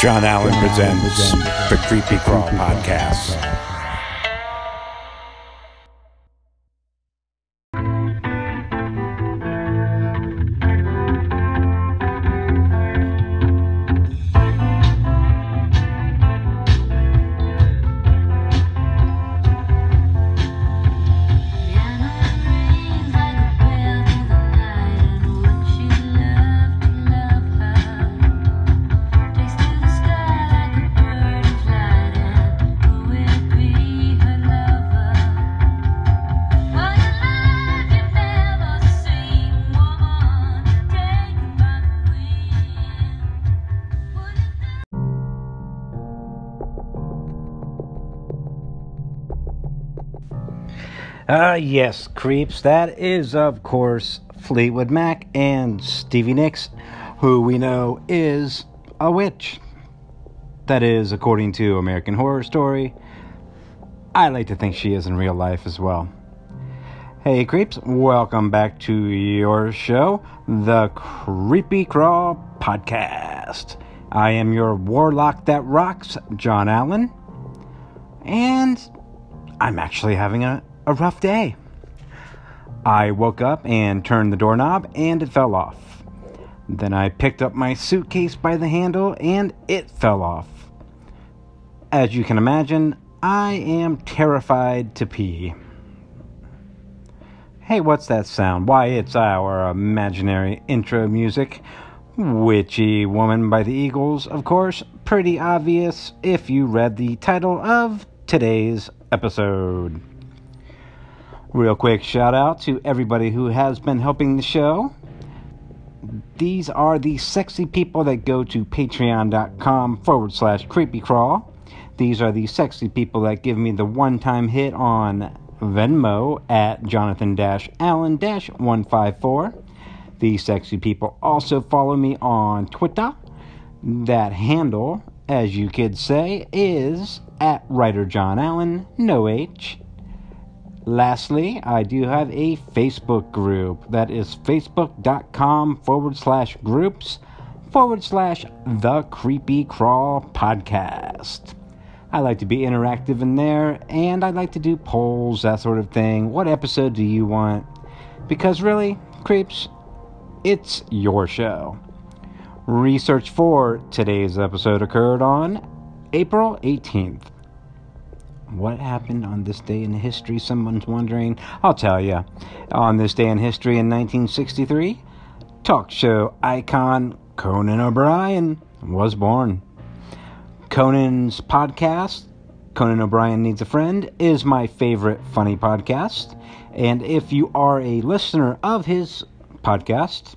John Allen presents the Creepy Crawl Podcast. Yes, creeps. That is, of course, Fleetwood Mac and Stevie Nicks, who we know is a witch. That is, according to American Horror Story. I like to think she is in real life as well. Hey, creeps. Welcome back to your show, the Creepy Crawl Podcast. I am your warlock that rocks, John Allen. And I'm actually having a rough day. I woke up and turned the doorknob and it fell off. Then I picked up my suitcase by the handle and it fell off. As you can imagine, I am terrified to pee. Hey, what's that sound? Why, it's our imaginary intro music. Witchy Woman by the Eagles, of course. Pretty obvious if you read the title of today's episode. Real quick shout out to everybody who has been helping the show. These are the sexy people that go to patreon.com/creepycrawl. These are the sexy people that give me the one-time hit on Venmo at Jonathan-Allen-154. These sexy people also follow me on Twitter. That handle, as you kids say, is at WriterJohnAllen, no H. Lastly, I do have a Facebook group. That is facebook.com/groups/The Creepy Crawl Podcast. I like to be interactive in there, and I like to do polls, that sort of thing. What episode do you want? Because really, creeps, it's your show. Research for today's episode occurred on April 18th. What happened on this day in history, someone's wondering? I'll tell you. On this day in history in 1963, talk show icon Conan O'Brien was born. Conan's podcast, Conan O'Brien Needs a Friend, is my favorite funny podcast. And if you are a listener of his podcast,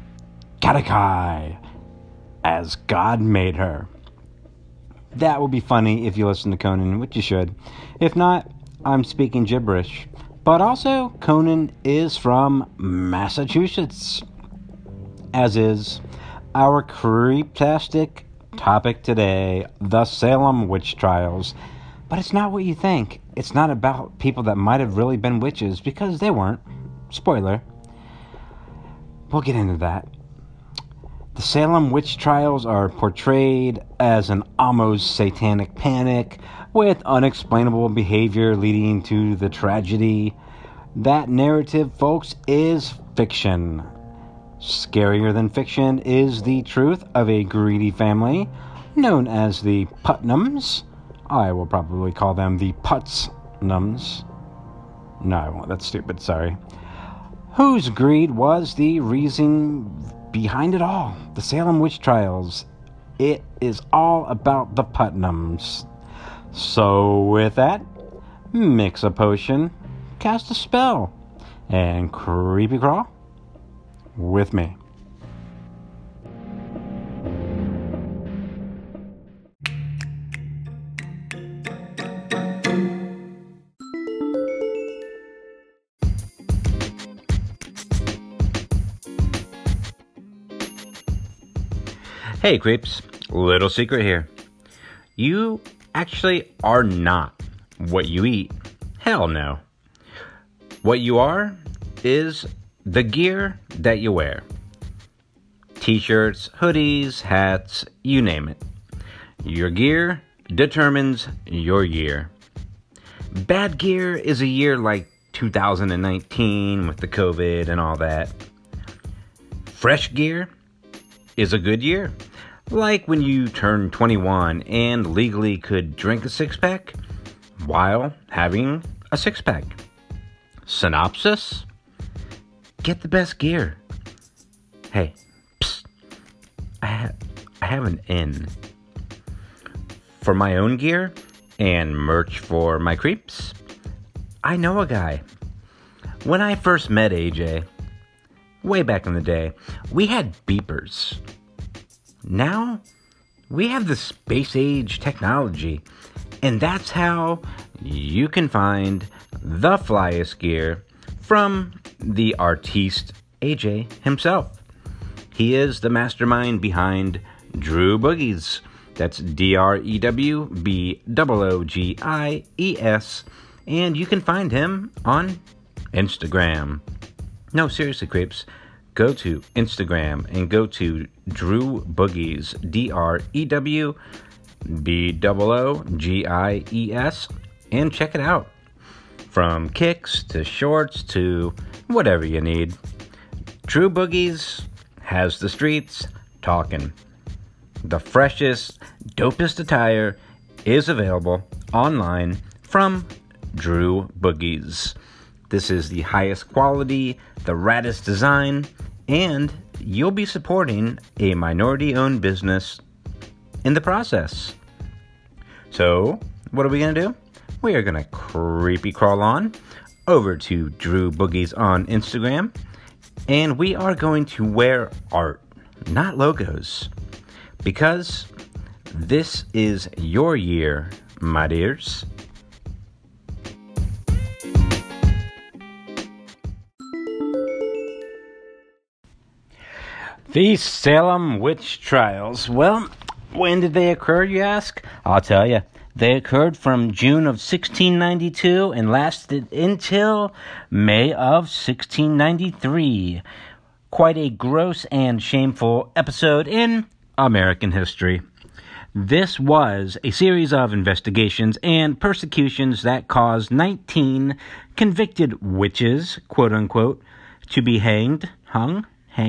Katakai, as God made her. That will be funny if you listen to Conan, which you should. If not, I'm speaking gibberish. But also, Conan is from Massachusetts. As is our creeptastic topic today, the Salem witch trials. But it's not what you think. It's not about people that might have really been witches, because they weren't. Spoiler. We'll get into that. The Salem witch trials are portrayed as an almost satanic panic with unexplainable behavior leading to the tragedy. That narrative, folks, is fiction. Scarier than fiction is the truth of a greedy family known as the Putnams. I will probably call them the Putsnums. No, I won't. That's stupid. Sorry. Whose greed was the reason behind it all. The Salem witch trials. It is all about the Putnams. So with that, mix a potion, cast a spell, and creepy crawl with me. Hey creeps, little secret here. You actually are not what you eat. Hell no. What you are is the gear that you wear. T-shirts, hoodies, hats, you name it. Your gear determines your year. Bad gear is a year like 2019 with the COVID and all that. Fresh gear is a good year. Like when you turn 21 and legally could drink a six-pack while having a six-pack. Synopsis: get the best gear. Hey, psst, I have an N. For my own gear and merch for my creeps, I know a guy. When I first met AJ, way back in the day, we had beepers. Now, we have the space-age technology, and that's how you can find the flyest gear from the artiste AJ himself. He is the mastermind behind Drew Boogies. That's DREWBOOGIES, and you can find him on Instagram. No, seriously, creeps. Go to Instagram and go to Drew Boogies, DREWBOOGIES, and check it out. From kicks to shorts to whatever you need, Drew Boogies has the streets talking. The freshest, dopest attire is available online from Drew Boogies. This is the highest quality, the raddest design, and you'll be supporting a minority-owned business in the process. So, what are we going to do? We are going to creepy crawl on over to Drew Boogies on Instagram, and we are going to wear art, not logos, because this is your year, my dears. The Salem Witch Trials. Well, when did they occur, you ask? I'll tell you. They occurred from June of 1692 and lasted until May of 1693. Quite a gross and shameful episode in American history. This was a series of investigations and persecutions that caused 19 convicted witches, quote-unquote, to be hanged, hung,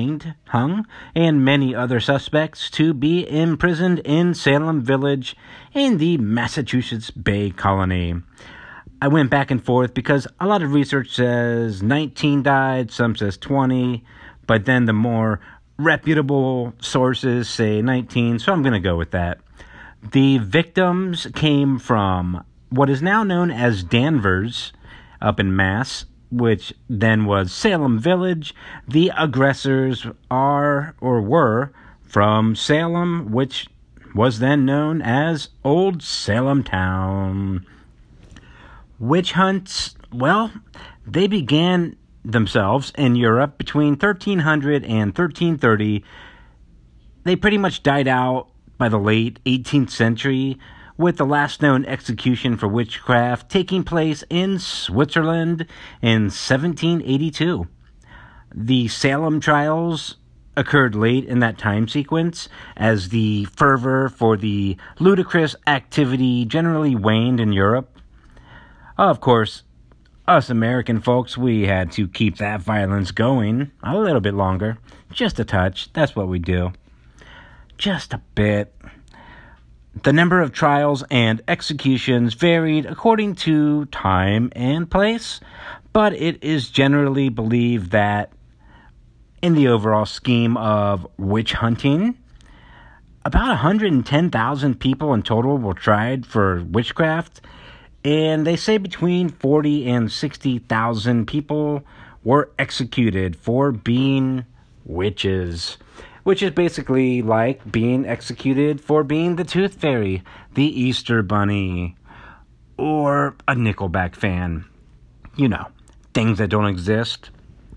and many other suspects to be imprisoned in Salem Village in the Massachusetts Bay Colony. I went back and forth because a lot of research says 19 died, some says 20, but then the more reputable sources say 19, so I'm going to go with that. The victims came from what is now known as Danvers up in Mass, which then was Salem Village. The aggressors are or were from Salem, which was then known as Old Salem Town. Witch hunts, well, they began themselves in Europe between 1300 and 1330. They pretty much died out by the late 18th century, with the last known execution for witchcraft taking place in Switzerland in 1782. The Salem trials occurred late in that time sequence as the fervor for the ludicrous activity generally waned in Europe. Of course, us American folks, we had to keep that violence going a little bit longer. Just a touch. That's what we do. Just a bit. The number of trials and executions varied according to time and place, but it is generally believed that in the overall scheme of witch hunting, about 110,000 people in total were tried for witchcraft, and they say between 40 and 60,000 people were executed for being witches, which is basically like being executed for being the Tooth Fairy, the Easter Bunny, or a Nickelback fan. You know, things that don't exist.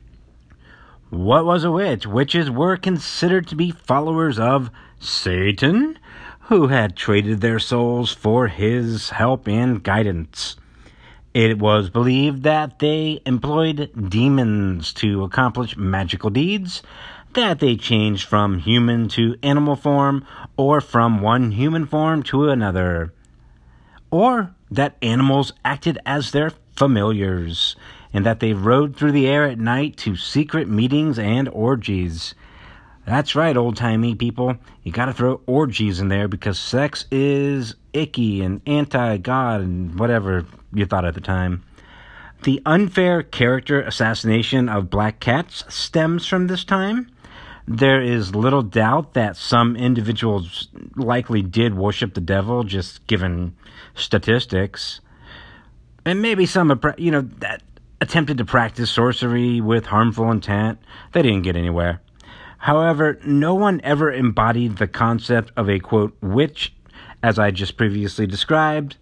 What was a witch? Witches were considered to be followers of Satan, who had traded their souls for his help and guidance. It was believed that they employed demons to accomplish magical deeds that they changed from human to animal form, or from one human form to another, or that animals acted as their familiars, and that they rode through the air at night to secret meetings and orgies. That's right, old-timey people. You gotta throw orgies in there because sex is icky and anti-God and whatever you thought at the time. The unfair character assassination of black cats stems from this time. There is little doubt that some individuals likely did worship the devil, just given statistics. And maybe some, that attempted to practice sorcery with harmful intent. They didn't get anywhere. However, no one ever embodied the concept of a, quote, witch, as I just previously described.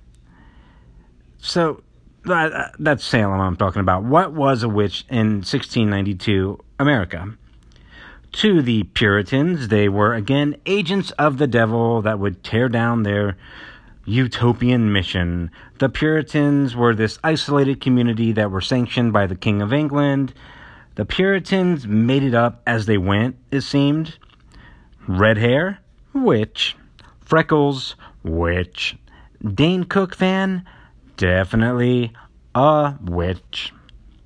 So, that's Salem I'm talking about. What was a witch in 1692 America? To the Puritans, they were, again, agents of the devil that would tear down their utopian mission. The Puritans were this isolated community that were sanctioned by the King of England. The Puritans made it up as they went, it seemed. Red hair? Witch. Freckles? Witch. Dane Cook fan? Definitely a witch.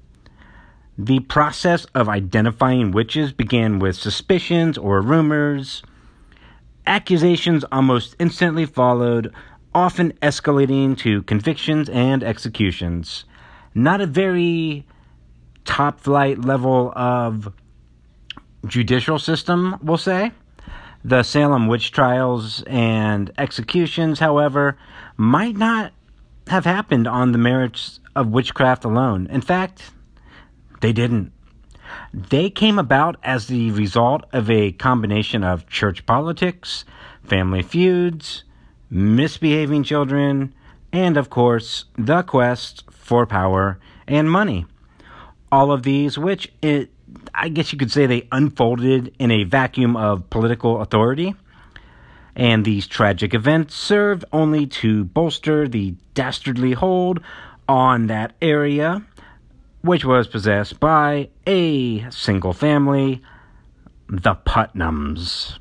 The process of identifying witches began with suspicions or rumors. Accusations almost instantly followed, often escalating to convictions and executions. Not a very top flight level of judicial system, we'll say. The Salem witch trials and executions, however, might not have happened on the merits of witchcraft alone. In fact, they didn't. They came about as the result of a combination of church politics, family feuds, misbehaving children, and, of course, the quest for power and money. All of these, which I guess you could say they unfolded in a vacuum of political authority. And these tragic events served only to bolster the dastardly hold on that area, which was possessed by a single family, the Putnams.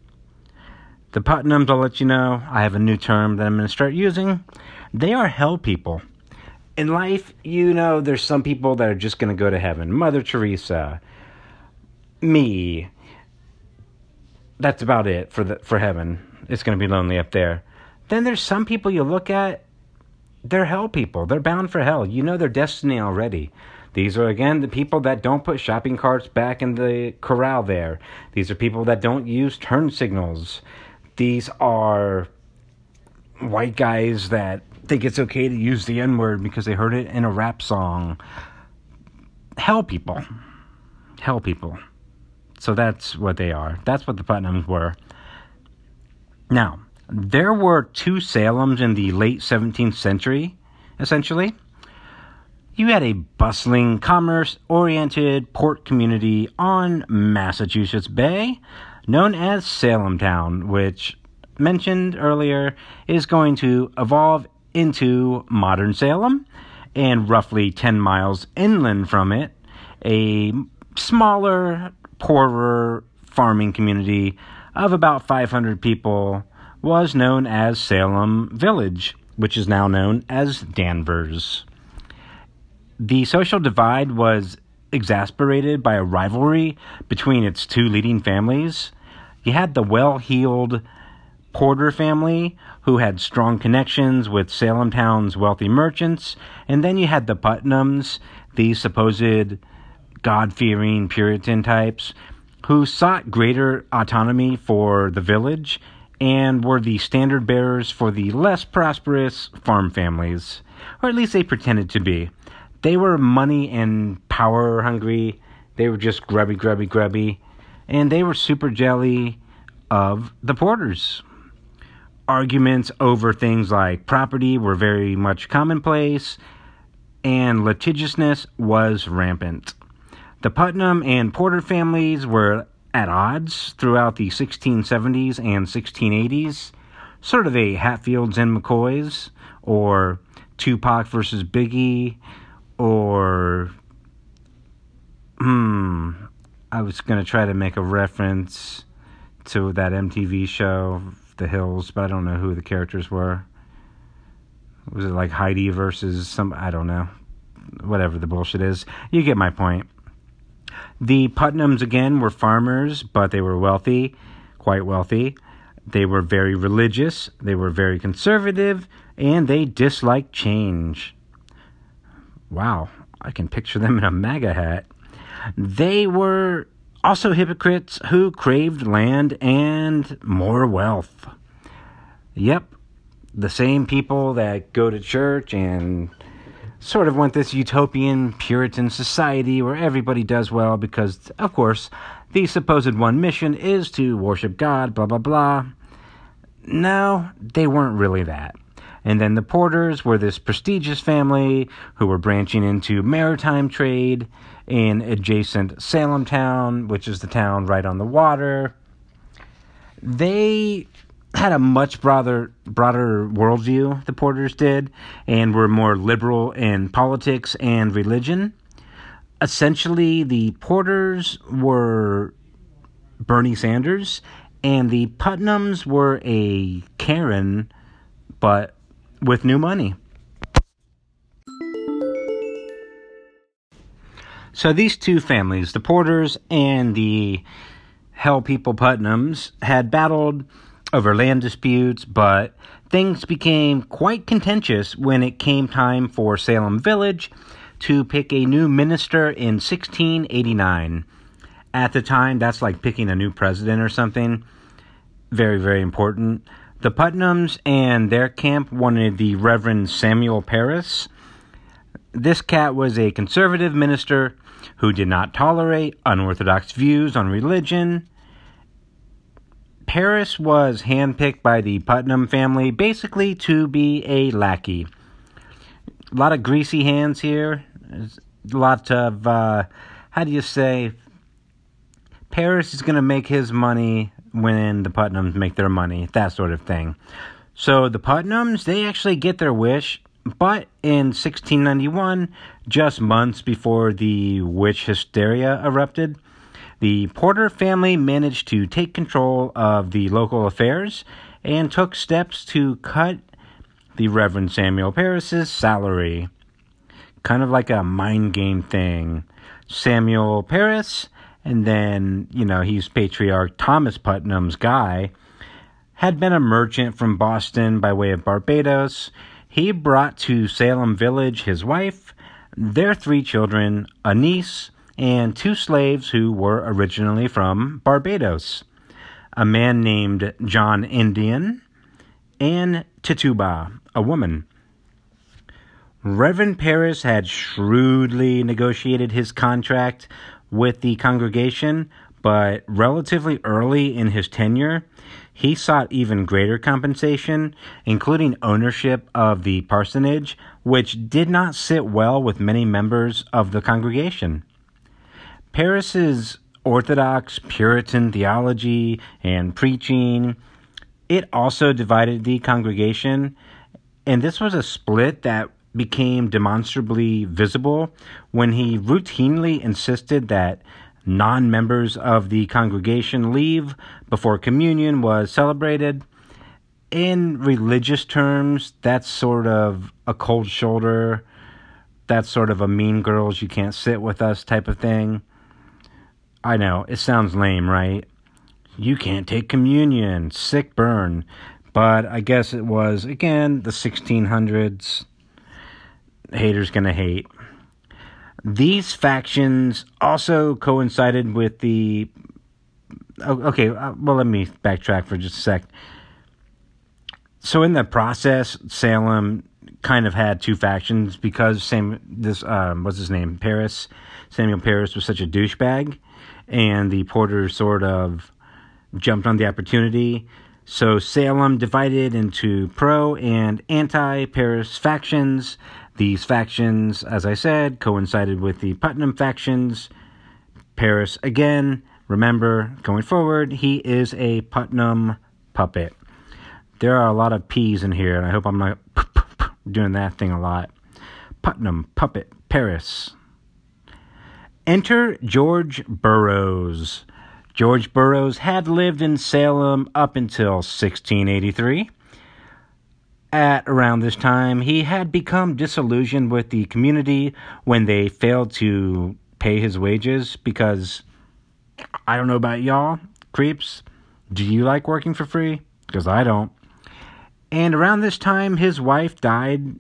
The Putnams, I'll let you know, I have a new term that I'm going to start using. They are hell people. In life, there's some people that are just going to go to heaven. Mother Teresa, me. That's about it for heaven. It's going to be lonely up there. Then there's some people you look at, they're hell people. They're bound for hell. You know their destiny already. These are, again, the people that don't put shopping carts back in the corral there. These are people that don't use turn signals. These are white guys that think it's okay to use the N-word because they heard it in a rap song. Hell people. Hell people. So that's what they are. That's what the Putnams were. Now, there were two Salems in the late 17th century, essentially. You had a bustling, commerce-oriented port community on Massachusetts Bay known as Salem Town, which, mentioned earlier, is going to evolve into modern Salem, and roughly 10 miles inland from it, a smaller, poorer farming community of about 500 people was known as Salem Village, which is now known as Danvers. The social divide was exasperated by a rivalry between its two leading families. You had the well-heeled Porter family, who had strong connections with Salem Town's wealthy merchants, and then you had the Putnams, these supposed God-fearing Puritan types, who sought greater autonomy for the village and were the standard bearers for the less prosperous farm families, or at least they pretended to be. They were money and power hungry. They were just grubby, and they were super jelly of the Porters. Arguments over things like property were very much commonplace, and litigiousness was rampant. The Putnam and Porter families were at odds throughout the 1670s and 1680s, sort of a Hatfields and McCoys, or Tupac versus Biggie, or, I was going to try to make a reference to that MTV show, The Hills, but I don't know who the characters were. Was it like Heidi versus some, I don't know. Whatever the bullshit is. You get my point. The Putnams, again, were farmers, but they were wealthy, quite wealthy. They were very religious, they were very conservative, and they disliked change. Wow, I can picture them in a MAGA hat. They were also hypocrites who craved land and more wealth. Yep, the same people that go to church and sort of want this utopian Puritan society where everybody does well because, of course, the supposed one mission is to worship God, blah, blah, blah. No, they weren't really that. And then the Porters were this prestigious family who were branching into maritime trade in adjacent Salem town, which is the town right on the water. They had a much broader worldview, the Porters did, and were more liberal in politics and religion. Essentially, the Porters were Bernie Sanders, and the Putnams were a Karen, but with new money. So these two families, the Porters and the Hell People Putnams, had battled over land disputes, but things became quite contentious when it came time for Salem Village to pick a new minister in 1689. At the time, that's like picking a new president or something. Very, very important. The Putnams and their camp wanted the Reverend Samuel Parris. This cat was a conservative minister who did not tolerate unorthodox views on religion. Parris was handpicked by the Putnam family basically to be a lackey. A lot of greasy hands here. A lot of, how do you say, Parris is going to make his money when the Putnams make their money, that sort of thing. So the Putnams, they actually get their wish, but in 1691, just months before the witch hysteria erupted, the Porter family managed to take control of the local affairs and took steps to cut the Reverend Samuel Parris's salary. Kind of like a mind game thing. Samuel Parris, and then, he's Patriarch Thomas Putnam's guy, had been a merchant from Boston by way of Barbados. He brought to Salem Village his wife, their 3 children, a niece, and 2 slaves who were originally from Barbados. A man named John Indian and Tituba, a woman. Reverend Parris had shrewdly negotiated his contract with the congregation, but relatively early in his tenure, he sought even greater compensation, including ownership of the parsonage, which did not sit well with many members of the congregation. Parris's orthodox Puritan theology and preaching, it also divided the congregation, and this was a split that became demonstrably visible when he routinely insisted that non-members of the congregation leave before communion was celebrated. In religious terms, that's sort of a cold shoulder. That's sort of a mean girls, you can't sit with us type of thing. I know, it sounds lame, right? You can't take communion, sick burn. But I guess it was, again, the 1600s. Haters gonna hate. These factions also coincided with the... Okay, well, let me backtrack for just a sec. So in the process, Salem kind of had 2 factions because what's his name? Samuel Parris was such a douchebag, and the Porters sort of jumped on the opportunity. So Salem divided into pro and anti-Parris factions. These factions, as I said, coincided with the Putnam factions. Parris, again, remember, going forward, he is a Putnam puppet. There are a lot of P's in here, and I hope I'm not doing that thing a lot. Putnam, puppet, Parris. Enter George Burroughs. George Burroughs had lived in Salem up until 1683. At around this time, he had become disillusioned with the community when they failed to pay his wages because, I don't know about y'all, creeps, do you like working for free? Because I don't. And around this time, his wife died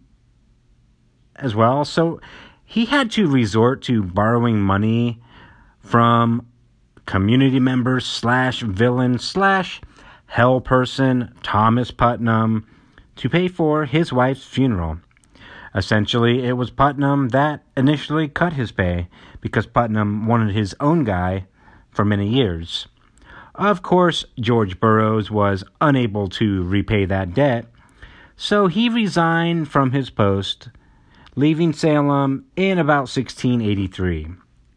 as well, so he had to resort to borrowing money from community members / villain / hell person Thomas Putnam to pay for his wife's funeral. Essentially, it was Putnam that initially cut his pay because Putnam wanted his own guy for many years. Of course, George Burroughs was unable to repay that debt, so he resigned from his post, leaving Salem in about 1683.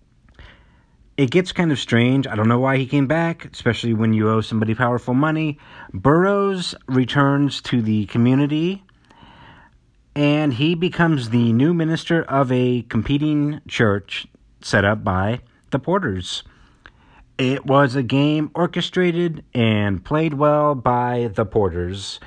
It gets kind of strange. I don't know why he came back, especially when you owe somebody powerful money. Burroughs returns to the community, and he becomes the new minister of a competing church set up by the Porters. It was a game orchestrated and played well by the Porters.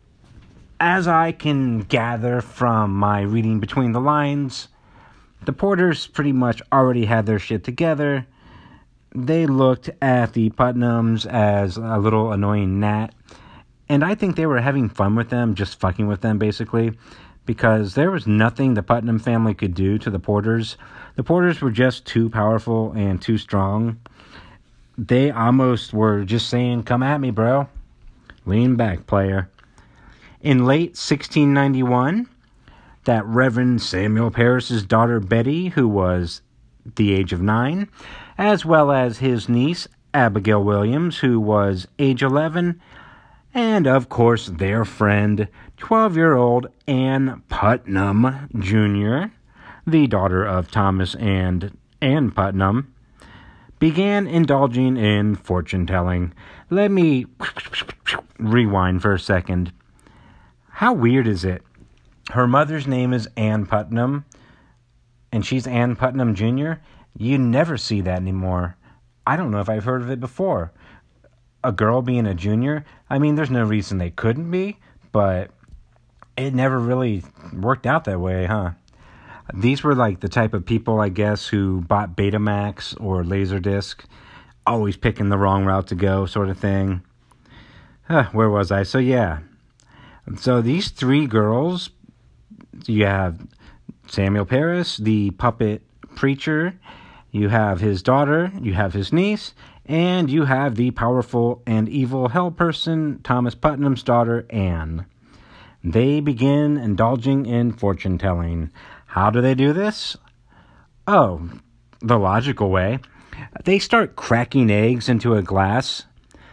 As I can gather from my reading between the lines, the Porters pretty much already had their shit together. They looked at the Putnams as a little annoying gnat, and I think they were having fun with them, just fucking with them basically, because there was nothing the Putnam family could do to the Porters. The Porters were just too powerful and too strong. They almost were just saying, "Come at me, bro. Lean back, player." In late 1691, that Reverend Samuel Parris's daughter Betty, who was the age of 9, as well as his niece Abigail Williams, who was age 11, and of course their friend 12-year-old Ann Putnam Jr., the daughter of Thomas and Ann Putnam, began indulging in fortune-telling. Let me rewind for a second. How weird is it? Her mother's name is Ann Putnam, and she's Ann Putnam Jr. You never see that anymore. I don't know if I've heard of it before. A girl being a junior? I mean, there's no reason they couldn't be, but it never really worked out that way, huh? These were like the type of people, I guess, who bought Betamax or Laserdisc, always picking the wrong route to go, sort of thing. Where was I? So, yeah. So, these 3 girls, you have Samuel Parris, the puppet preacher, you have his daughter, you have his niece, and you have the powerful and evil hell person, Thomas Putnam's daughter, Anne. They begin indulging in fortune-telling. How do they do this? Oh, the logical way. They start cracking eggs into a glass.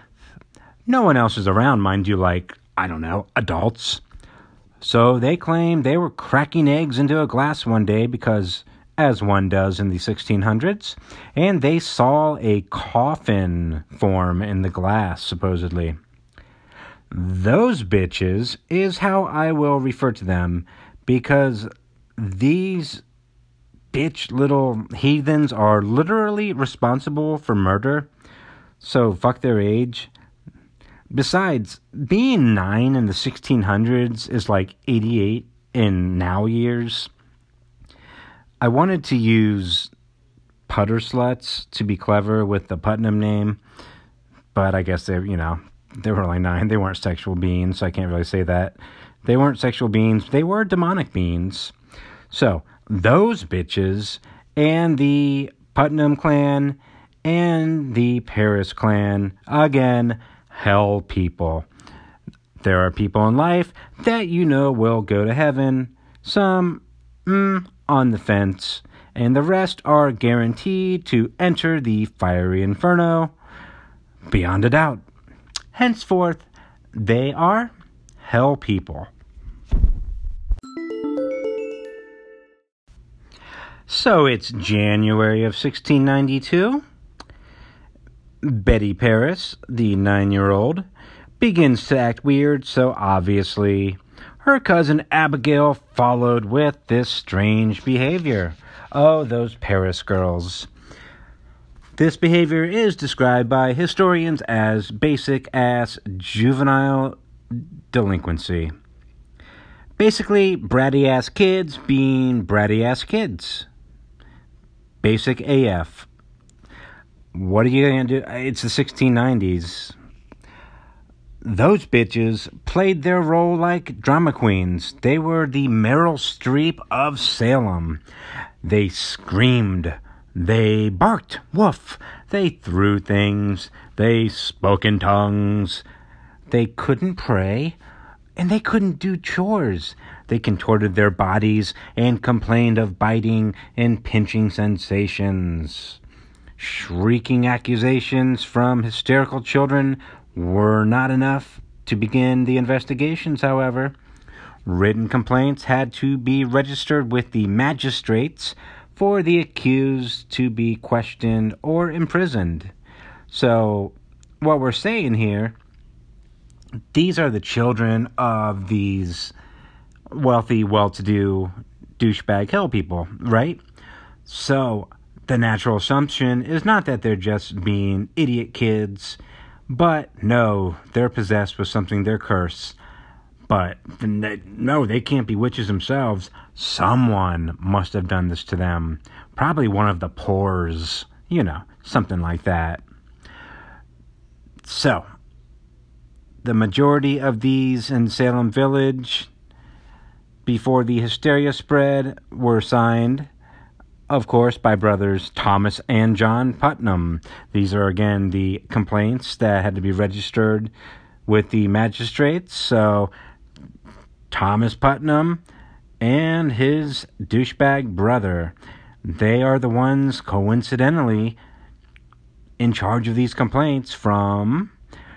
No one else is around, mind you, like, I don't know, adults. So they claim they were cracking eggs into a glass one day because, as one does in the 1600s, and they saw a coffin form in the glass, supposedly. Those bitches is how I will refer to them, because these bitch little heathens are literally responsible for murder, so fuck their age. Besides, being 9 in the 1600s is like 88 in now years. I wanted to use putter sluts to be clever with the Putnam name, but I guess they were only 9. They weren't sexual beings, so I can't really say that. They weren't sexual beings. They were demonic beings. So, those bitches and the Putnam clan and the Parris clan, again, hell people. There are people in life that you know will go to heaven. Some, on the fence. And the rest are guaranteed to enter the fiery inferno beyond a doubt. Henceforth, they are hell people. So it's January of 1692. Betty Parris, the 9-year-old, begins to act weird, so obviously her cousin Abigail followed with this strange behavior. Oh, those Parris girls. This behavior is described by historians as basic-ass juvenile delinquency. Basically, bratty-ass kids being bratty-ass kids. Basic AF. What are you going to do? It's the 1690s. Those bitches played their role like drama queens. They were the Meryl Streep of Salem. They screamed. They barked. Woof. They threw things. They spoke in tongues. They couldn't pray. And they couldn't do chores. They contorted their bodies and complained of biting and pinching sensations. Shrieking accusations from hysterical children were not enough to begin the investigations, however. Written complaints had to be registered with the magistrates for the accused to be questioned or imprisoned. So, what we're saying here, these are the children of these wealthy, well-to-do douchebag hell people, right? So, the natural assumption is not that they're just being idiot kids, but no, they're possessed with something, they're cursed. But no, they can't be witches themselves. Someone must have done this to them. Probably one of the pores, something like that. So, the majority of these in Salem Village, before the hysteria spread, were signed, of course, by brothers Thomas and John Putnam. These are, again, the complaints that had to be registered with the magistrates. So, Thomas Putnam and his douchebag brother, they are the ones, coincidentally, in charge of these complaints from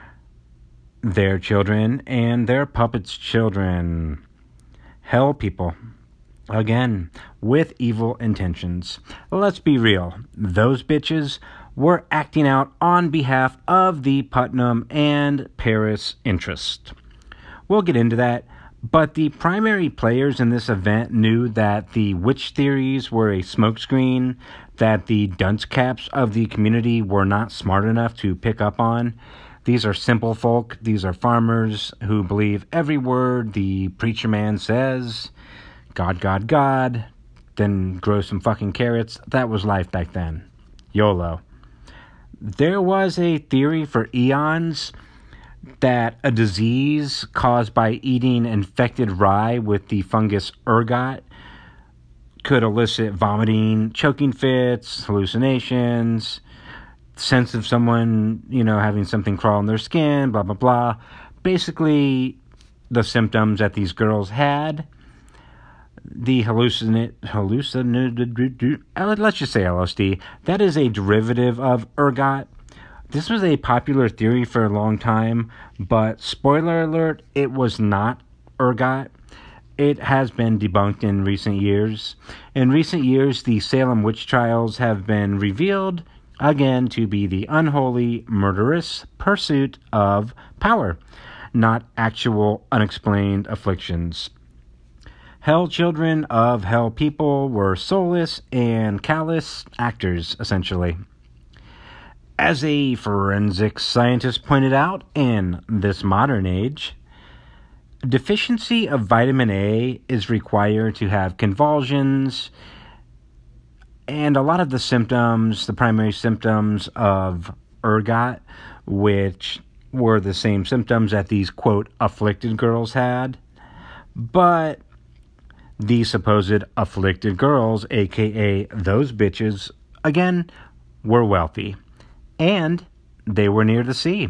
their children and their puppets' children. Hell people. Again, with evil intentions. Let's be real. Those bitches were acting out on behalf of the Putnam and Paris interest. We'll get into that, but the primary players in this event knew that the witch theories were a smokescreen that the dunce caps of the community were not smart enough to pick up on. These are simple folk. These are farmers who believe every word the preacher man says. God, God, God, then grow some fucking carrots. That was life back then. YOLO. There was a theory for eons that a disease caused by eating infected rye with the fungus ergot could elicit vomiting, choking fits, hallucinations, sense of someone, having something crawl in their skin, blah, blah, blah. Basically, the symptoms that these girls had. The let's just say LSD, that is a derivative of ergot. This was a popular theory for a long time, but spoiler alert, it was not ergot. It has been debunked in recent years. In recent years, the Salem witch trials have been revealed, again, to be the unholy, murderous pursuit of power, not actual unexplained afflictions. Hell children of hell people were soulless and callous actors, essentially. As a forensic scientist pointed out in this modern age, deficiency of vitamin A is required to have convulsions, and a lot of the symptoms, the primary symptoms of ergot, which were the same symptoms that these, quote, afflicted girls had, but the supposed afflicted girls, aka those bitches, again, were wealthy. And they were near the sea.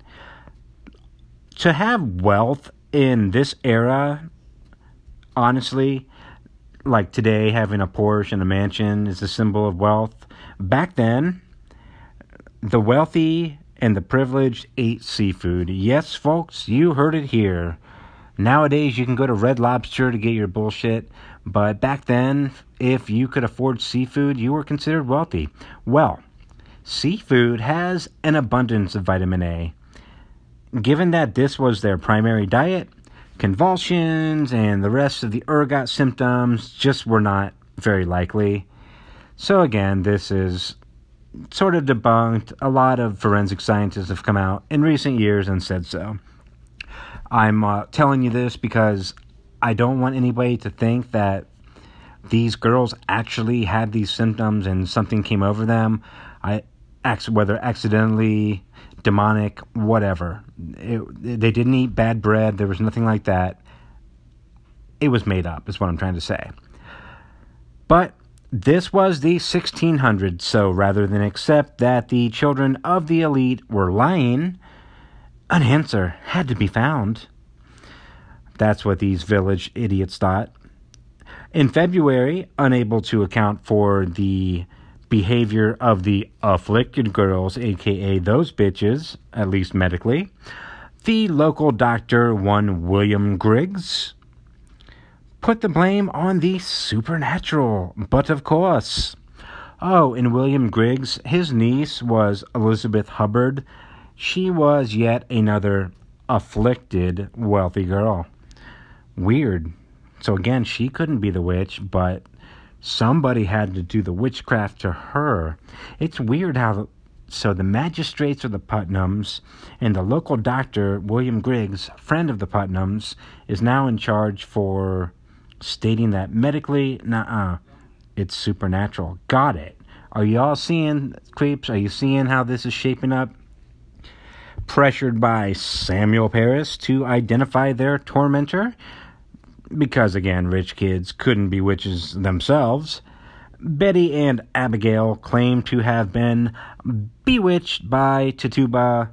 To have wealth in this era, honestly, like today, having a Porsche and a mansion is a symbol of wealth. Back then, the wealthy and the privileged ate seafood. Yes, folks, you heard it here. Nowadays, you can go to Red Lobster to get your bullshit, but back then, if you could afford seafood, you were considered wealthy. Well, seafood has an abundance of vitamin A. Given that this was their primary diet, convulsions and the rest of the ergot symptoms just were not very likely. So again, this is sort of debunked. A lot of forensic scientists have come out in recent years and said so. I'm telling you this because I don't want anybody to think that these girls actually had these symptoms and something came over them. Whether accidentally, demonic, whatever. They didn't eat bad bread. There was nothing like that. It was made up, is what I'm trying to say. But this was the 1600s, so rather than accept that the children of the elite were lying, an answer had to be found. That's what these village idiots thought. In February, unable to account for the behavior of the afflicted girls, aka those bitches, at least medically, the local doctor, one William Griggs, put the blame on the supernatural. But of course, and William Griggs, his niece was Elizabeth Hubbard. She was yet another afflicted wealthy girl. Weird. So again, she couldn't be the witch, but somebody had to do the witchcraft to her. It's weird how... So the magistrates of the Putnams and the local doctor, William Griggs, friend of the Putnams, is now in charge for stating that medically, it's supernatural. Got it. Are you all seeing, creeps? Are you seeing how this is shaping up? Pressured by Samuel Parris to identify their tormentor, because, again, rich kids couldn't be witches themselves, Betty and Abigail claim to have been bewitched by Tituba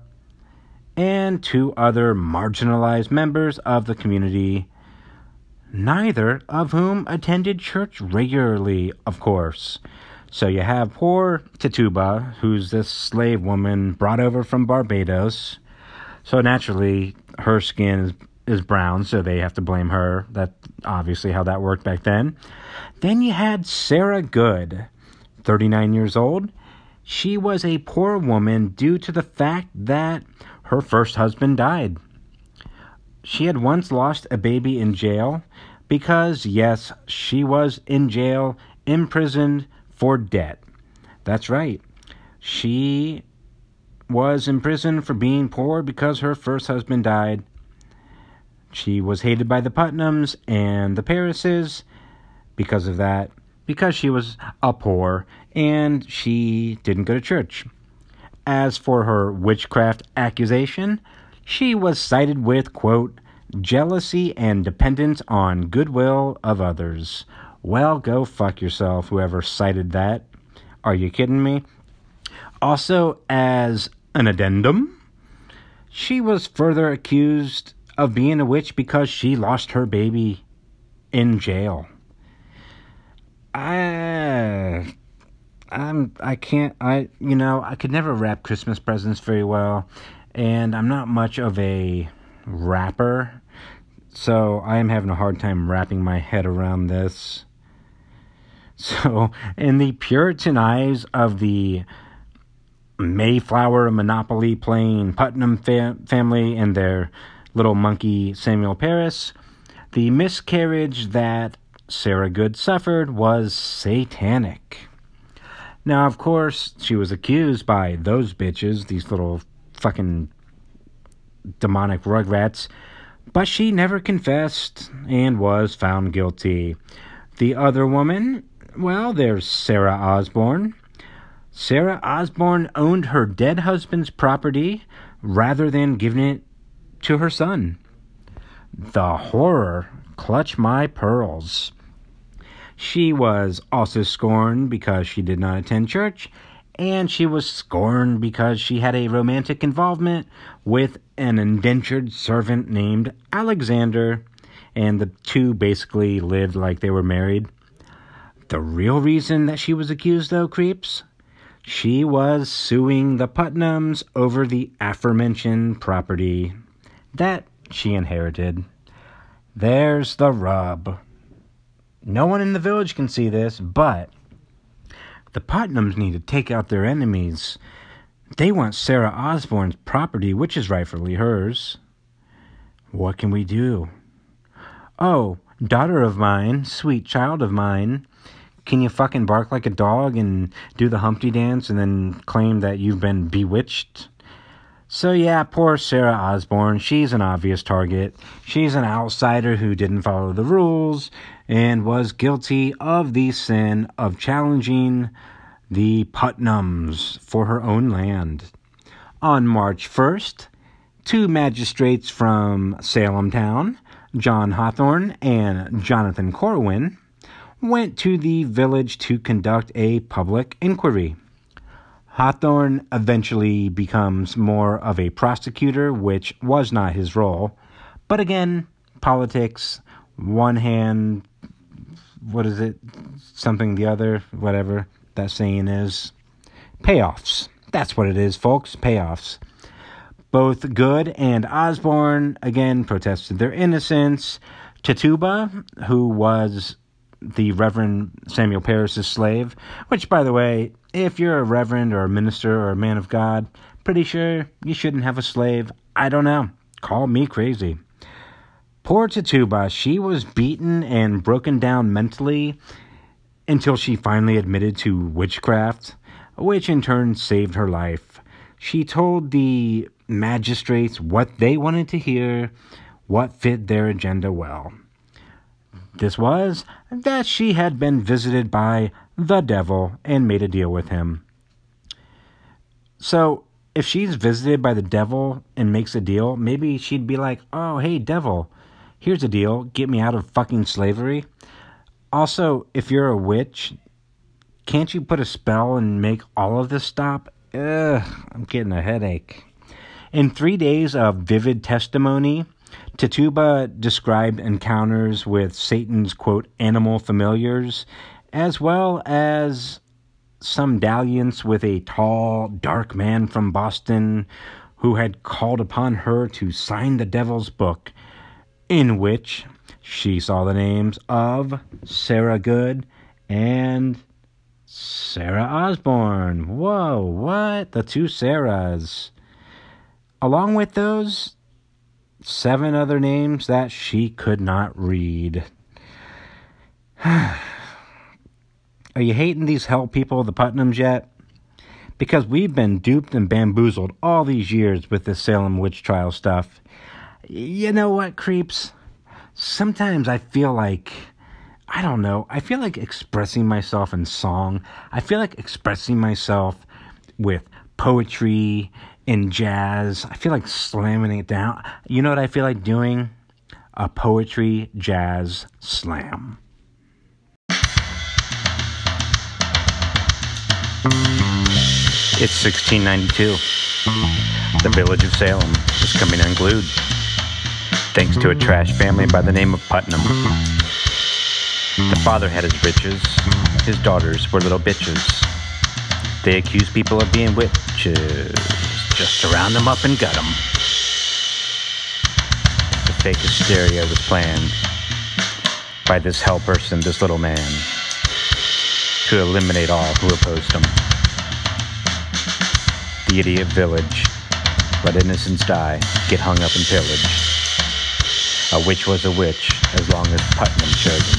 and two other marginalized members of the community, neither of whom attended church regularly, of course. So you have poor Tituba, who's this slave woman brought over from Barbados. So naturally, her skin is brown, so they have to blame her. That's obviously how that worked back then. Then you had Sarah Good, 39 years old. She was a poor woman due to the fact that her first husband died. She had once lost a baby in jail because, yes, she was in jail, imprisoned for debt. That's right. She was imprisoned for being poor because her first husband died. She was hated by the Putnams and the Parrises because of that, because she was a poor and she didn't go to church. As for her witchcraft accusation, she was cited with, quote, jealousy and dependence on goodwill of others. Well, go fuck yourself, whoever cited that. Are you kidding me? Also, as an addendum, she was further accused of being a witch because she lost her baby in jail. I could never wrap Christmas presents very well, and I'm not much of a wrapper, so I am having a hard time wrapping my head around this. So, in the Puritan eyes of the Mayflower Monopoly playing Putnam family and their little monkey Samuel Parris, the miscarriage that Sarah Good suffered was satanic. Now, of course, she was accused by those bitches, these little fucking demonic rugrats, but she never confessed and was found guilty. The other woman, well, there's Sarah Osborne. Sarah Osborne owned her dead husband's property rather than giving it to her son. The horror, clutch my pearls. She was also scorned because she did not attend church, and she was scorned because she had a romantic involvement with an indentured servant named Alexander, and the two basically lived like they were married. The real reason that she was accused, though, creeps, she was suing the Putnams over the aforementioned property that she inherited. There's the rub. No one in the village can see this, but the Putnams need to take out their enemies. They want Sarah Osborne's property, which is rightfully hers. What can we do? Oh, daughter of mine, sweet child of mine, Can you fucking bark like a dog and do the Humpty dance and then claim that you've been bewitched? So yeah, poor Sarah Osborne, she's an obvious target. She's an outsider who didn't follow the rules and was guilty of the sin of challenging the Putnams for her own land. On March 1st, 2 magistrates from Salem Town, John Hawthorne and Jonathan Corwin, went to the village to conduct a public inquiry. Hawthorne eventually becomes more of a prosecutor, which was not his role. But again, politics, one hand, what is it? Something the other, whatever that saying is. Payoffs. That's what it is, folks. Payoffs. Both Good and Osborne, again, protested their innocence. Tituba, who was the Reverend Samuel Parris's slave, which, by the way, if you're a reverend or a minister or a man of God, pretty sure you shouldn't have a slave. I don't know. Call me crazy. Poor Tituba, she was beaten and broken down mentally until she finally admitted to witchcraft, which in turn saved her life. She told the magistrates what they wanted to hear, what fit their agenda well. This was that she had been visited by the devil and made a deal with him. So, if she's visited by the devil and makes a deal, maybe she'd be like, oh, hey, devil, here's a deal. Get me out of fucking slavery. Also, if you're a witch, can't you put a spell and make all of this stop? I'm getting a headache. In 3 days of vivid testimony, Tituba described encounters with Satan's, quote, animal familiars, as well as some dalliance with a tall, dark man from Boston who had called upon her to sign the devil's book, in which she saw the names of Sarah Good and Sarah Osborne. Whoa, what? The 2 Sarahs. Along with those 7 other names that she could not read. Are you hating these hell people, the Putnams, yet? Because we've been duped and bamboozled all these years with this Salem witch trial stuff. You know what, creeps? Sometimes I feel like, I don't know, I feel like expressing myself in song. I feel like expressing myself with poetry and jazz. I feel like slamming it down. You know what I feel like doing? A poetry jazz slam. It's 1692. The village of Salem is coming unglued, thanks to a trash family by the name of Putnam. The father had his riches. His daughters were little bitches. They accused people of being witches, just to round them up and gut them. The fake hysteria was planned by this hell person, this little man, to eliminate all who opposed him. The idiot village let innocents die, get hung up and pillaged. A witch was a witch as long as Putnam showed them.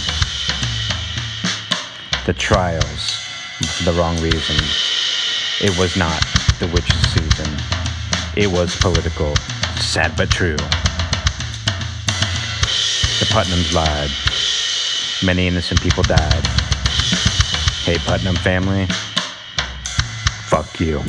The trials for the wrong reason. It was not the witch's season. It was political, sad but true. The Putnams lied. Many innocent people died. Hey, Putnam family, fuck you.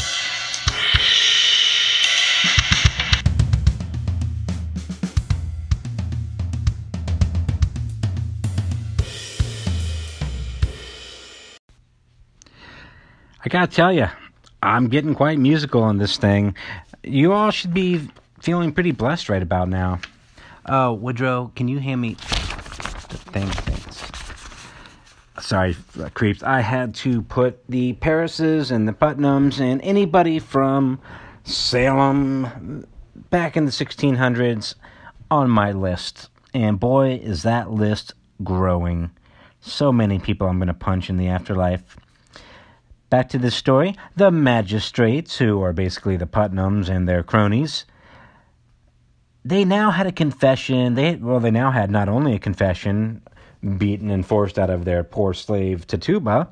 I gotta tell you, I'm getting quite musical on this thing. You all should be feeling pretty blessed right about now. Oh, Woodrow, can you hand me the thing? Thanks. Sorry, creeps. I had to put the Parrises and the Putnams and anybody from Salem back in the 1600s on my list. And boy, is that list growing. So many people I'm going to punch in the afterlife. Back to this story. The magistrates, who are basically the Putnams and their cronies, they now had a confession. They now had not only a confession, beaten and forced out of their poor slave Tituba,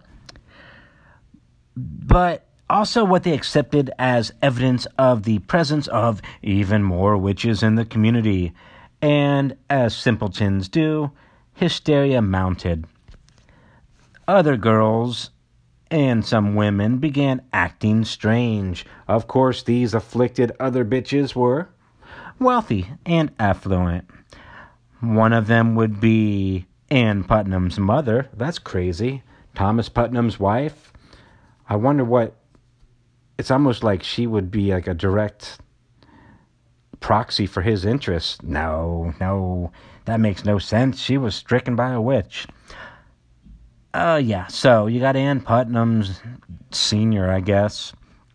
but also what they accepted as evidence of the presence of even more witches in the community. And as simpletons do, hysteria mounted. Other girls and some women began acting strange. Of course, these afflicted other bitches were wealthy and affluent. One of them would be Ann Putnam's mother. That's crazy. Thomas Putnam's wife. I wonder what... It's almost like she would be like a direct proxy for his interests. No, that makes no sense. She was stricken by a witch. So you got Ann Putnam's senior, I guess.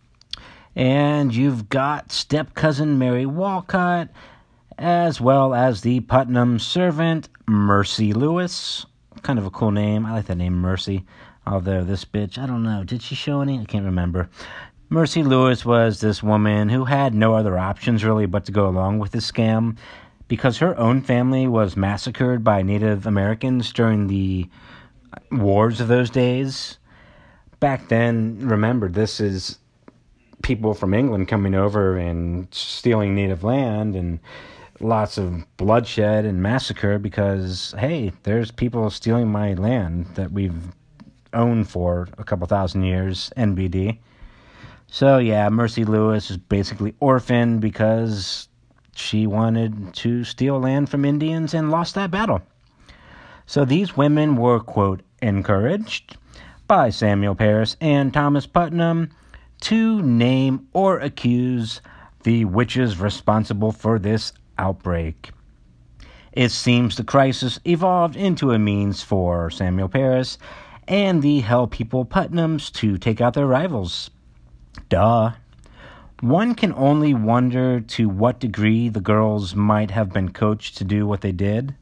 And you've got step-cousin Mary Walcott, as well as the Putnam servant, Mercy Lewis. Kind of a cool name. I like that name, Mercy. Although this bitch, I don't know, did she show any? I can't remember. Mercy Lewis was this woman who had no other options, really, but to go along with this scam, because her own family was massacred by Native Americans during the wars of those days. Back then, remember, this is people from England coming over and stealing native land, and lots of bloodshed and massacre because, hey, there's people stealing my land that we've owned for a couple thousand years, NBD. So yeah, Mercy Lewis is basically orphaned because she wanted to steal land from Indians and lost that battle. So these women were, quote, encouraged by Samuel Parris and Thomas Putnam to name or accuse the witches responsible for this outbreak. It seems the crisis evolved into a means for Samuel Parris and the Hell People Putnams to take out their rivals. Duh. One can only wonder to what degree the girls might have been coached to do what they did.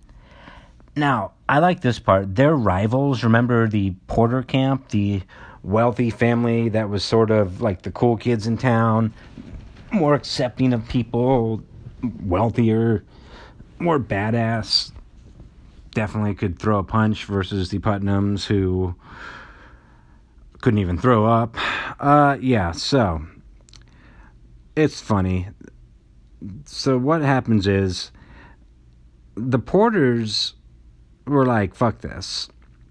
Now, I like this part. Their rivals, remember the Porter camp, the wealthy family that was sort of like the cool kids in town, more accepting of people, wealthier, more badass, definitely could throw a punch, versus the Putnams who couldn't even throw up. So it's funny. So what happens is the Porters were like, fuck this.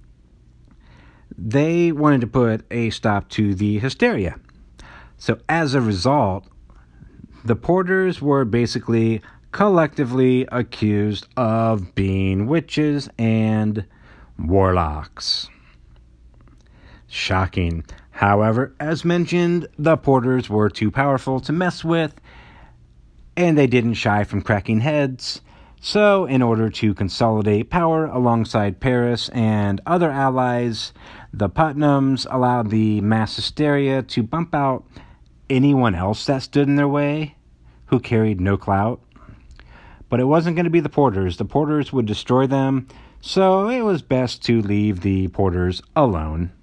They wanted to put a stop to the hysteria. So as a result, the Porters were basically collectively accused of being witches and warlocks. Shocking. However, as mentioned, the Porters were too powerful to mess with, and they didn't shy from cracking heads. So, in order to consolidate power alongside Parris and other allies, the Putnams allowed the mass hysteria to bump out anyone else that stood in their way, who carried no clout. But it wasn't going to be the Porters. The Porters would destroy them, so it was best to leave the Porters alone.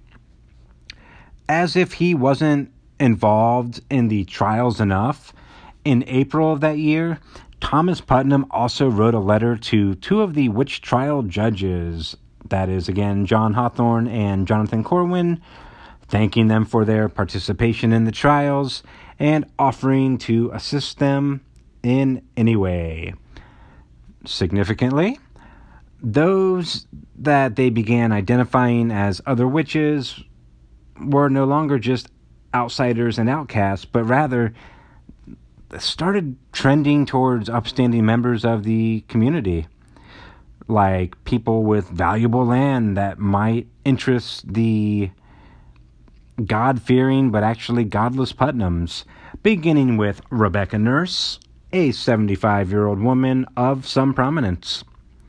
As if he wasn't involved in the trials enough, in April of that year, Thomas Putnam also wrote a letter to two of the witch trial judges, that is, again, John Hawthorne and Jonathan Corwin, thanking them for their participation in the trials and offering to assist them in any way. Significantly, those that they began identifying as other witches were no longer just outsiders and outcasts, but rather started trending towards upstanding members of the community, like people with valuable land that might interest the God-fearing but actually godless Putnams, beginning with Rebecca Nurse, a 75-year-old woman of some prominence.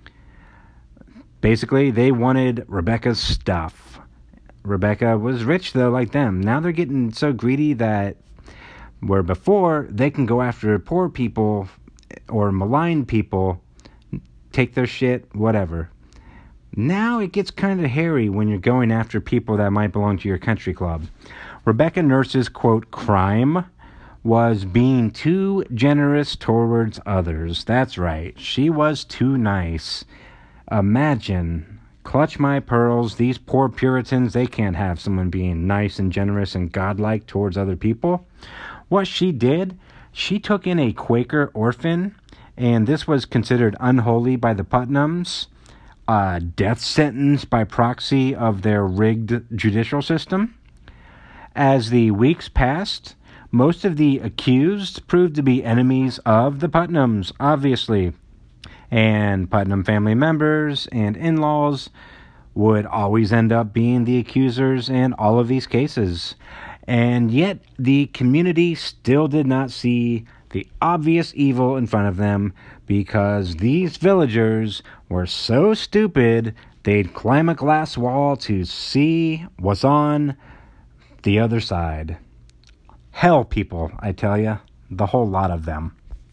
Basically, they wanted Rebecca's stuff. Rebecca was rich, though, like them. Now they're getting so greedy that where before they can go after poor people or malign people, take their shit, whatever. Now it gets kind of hairy when you're going after people that might belong to your country club. Rebecca Nurse's, quote, crime was being too generous towards others. That's right. She was too nice. Imagine, clutch my pearls, these poor Puritans, they can't have someone being nice and generous and godlike towards other people. What she did, she took in a Quaker orphan, and this was considered unholy by the Putnams, a death sentence by proxy of their rigged judicial system. As the weeks passed, most of the accused proved to be enemies of the Putnams, obviously, and Putnam family members and in-laws would always end up being the accusers in all of these cases. And yet, the community still did not see the obvious evil in front of them because these villagers were so stupid they'd climb a glass wall to see what's on the other side. Hell people, I tell ya, the whole lot of them.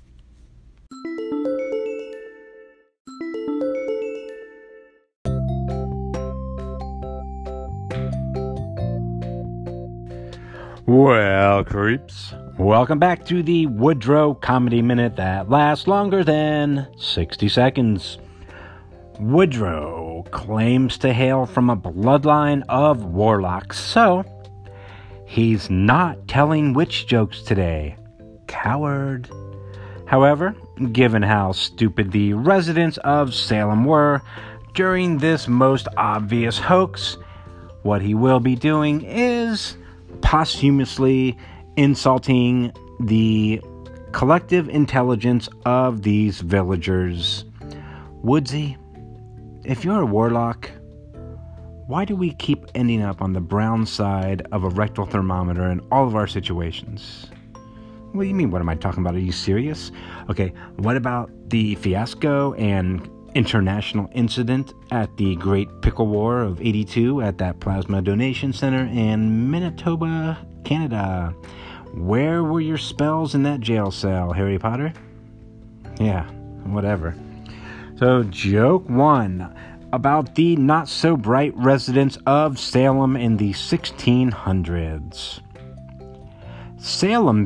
Well, creeps, welcome back to the Woodrow Comedy Minute that lasts longer than 60 seconds. Woodrow claims to hail from a bloodline of warlocks, so he's not telling witch jokes today. Coward. However, given how stupid the residents of Salem were during this most obvious hoax, what he will be doing is posthumously insulting the collective intelligence of these villagers. Woodsy, if you're a warlock, why do we keep ending up on the brown side of a rectal thermometer in all of our situations? What do you mean, what am I talking about? Are you serious? Okay, what about the fiasco and international incident at the Great Pickle War of 82 at that plasma donation center in Manitoba, Canada? Where were your spells in that jail cell, Harry Potter? Yeah, whatever. So, joke one about the not-so-bright residents of Salem in the 1600s. Salem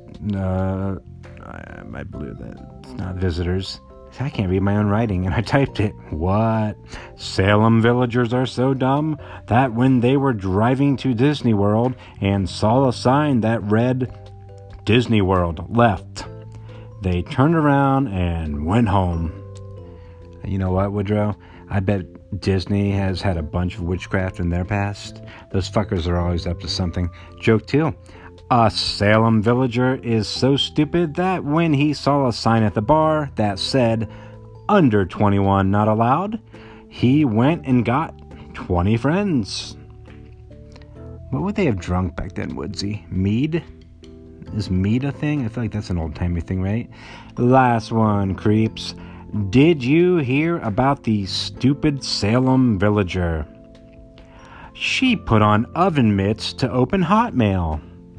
I believe that it's not visitors. I can't read my own writing, and I typed it. What? Salem villagers are so dumb that when they were driving to Disney World and saw a sign that read Disney World left, they turned around and went home. You know what, Woodrow? I bet Disney has had a bunch of witchcraft in their past. Those fuckers are always up to something. Joke two. A Salem villager is so stupid that when he saw a sign at the bar that said, under 21 not allowed, he went and got 20 friends. What would they have drunk back then, Woodsy? Mead? Is mead a thing? I feel like that's an old-timey thing, right? Last one, creeps. Did you hear about the stupid Salem villager? She put on oven mitts to open Hotmail.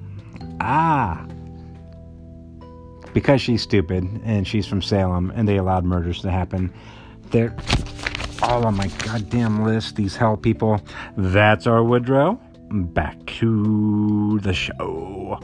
Because she's stupid and she's from Salem and they allowed murders to happen. They're all on my goddamn list, these hell people. That's our Woodrow. Back to the show.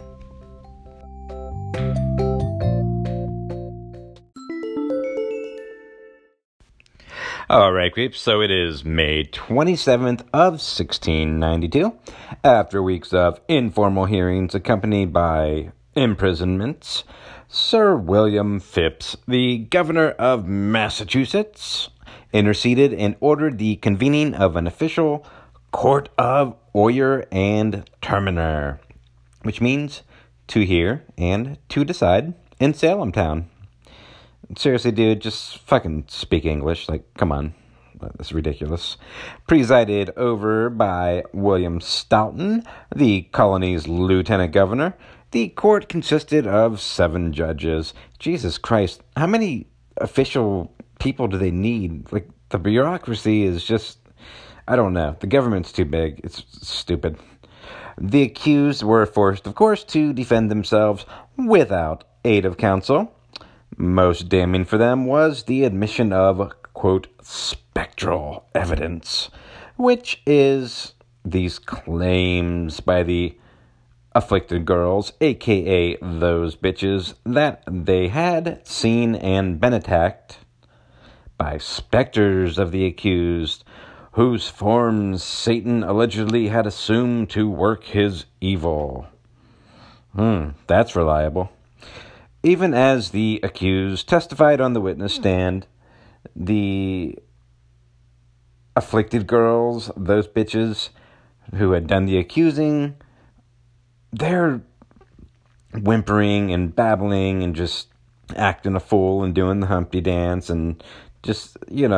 All right, creeps, so it is May 27th of 1692. After weeks of informal hearings accompanied by imprisonments, Sir William Phips, the governor of Massachusetts, interceded and ordered the convening of an official court of oyer and terminer, which means to hear and to decide in Salem town. Seriously, dude, just fucking speak English. Like, come on. That's ridiculous. Presided over by William Stoughton, the colony's lieutenant governor. The court consisted of 7 judges. Jesus Christ, how many official people do they need? Like, the bureaucracy is just, I don't know. The government's too big. It's stupid. The accused were forced, of course, to defend themselves without aid of counsel. Most damning for them was the admission of, quote, spectral evidence, which is these claims by the afflicted girls, aka those bitches, that they had seen and been attacked by specters of the accused, whose forms Satan allegedly had assumed to work his evil. That's reliable. Even as the accused testified on the witness stand, the afflicted girls, those bitches who had done the accusing, they're whimpering and babbling and just acting a fool and doing the Humpty dance and just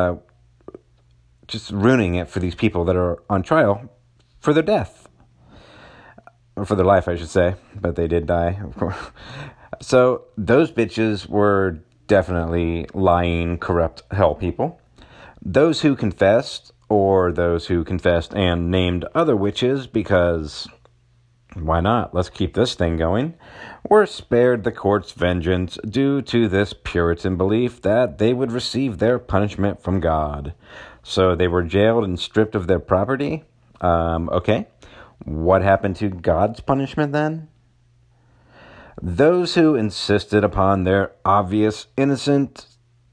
ruining it for these people that are on trial for their death. Or for their life, I should say. But they did die, of course. So those bitches were definitely lying, corrupt hell people. Those who confessed, or those who confessed and named other witches, because why not? Let's keep this thing going, were spared the court's vengeance due to this Puritan belief that they would receive their punishment from God. So they were jailed and stripped of their property. Okay. What happened to God's punishment then? Those who insisted upon their obvious innocence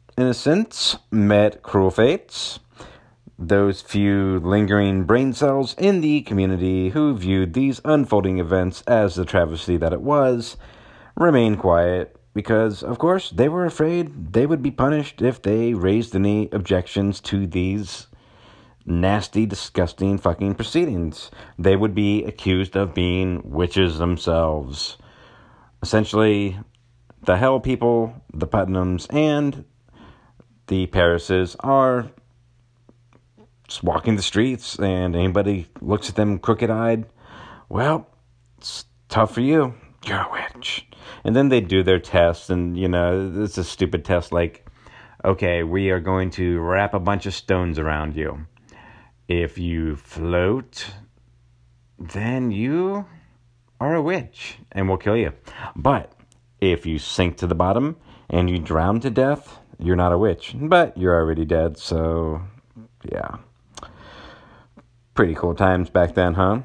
met cruel fates. Those few lingering brain cells in the community who viewed these unfolding events as the travesty that it was remained quiet because, of course, they were afraid they would be punished if they raised any objections to these nasty, disgusting fucking proceedings. They would be accused of being witches themselves. Essentially, the hell people, the Putnams, and the Parises are just walking the streets, and anybody looks at them crooked-eyed, well, it's tough for you. You're a witch. And then they do their tests, and, it's a stupid test like, okay, we are going to wrap a bunch of stones around you. If you float, then you are a witch, and we'll kill you. But if you sink to the bottom and you drown to death, you're not a witch. But you're already dead, so yeah. Pretty cool times back then, huh?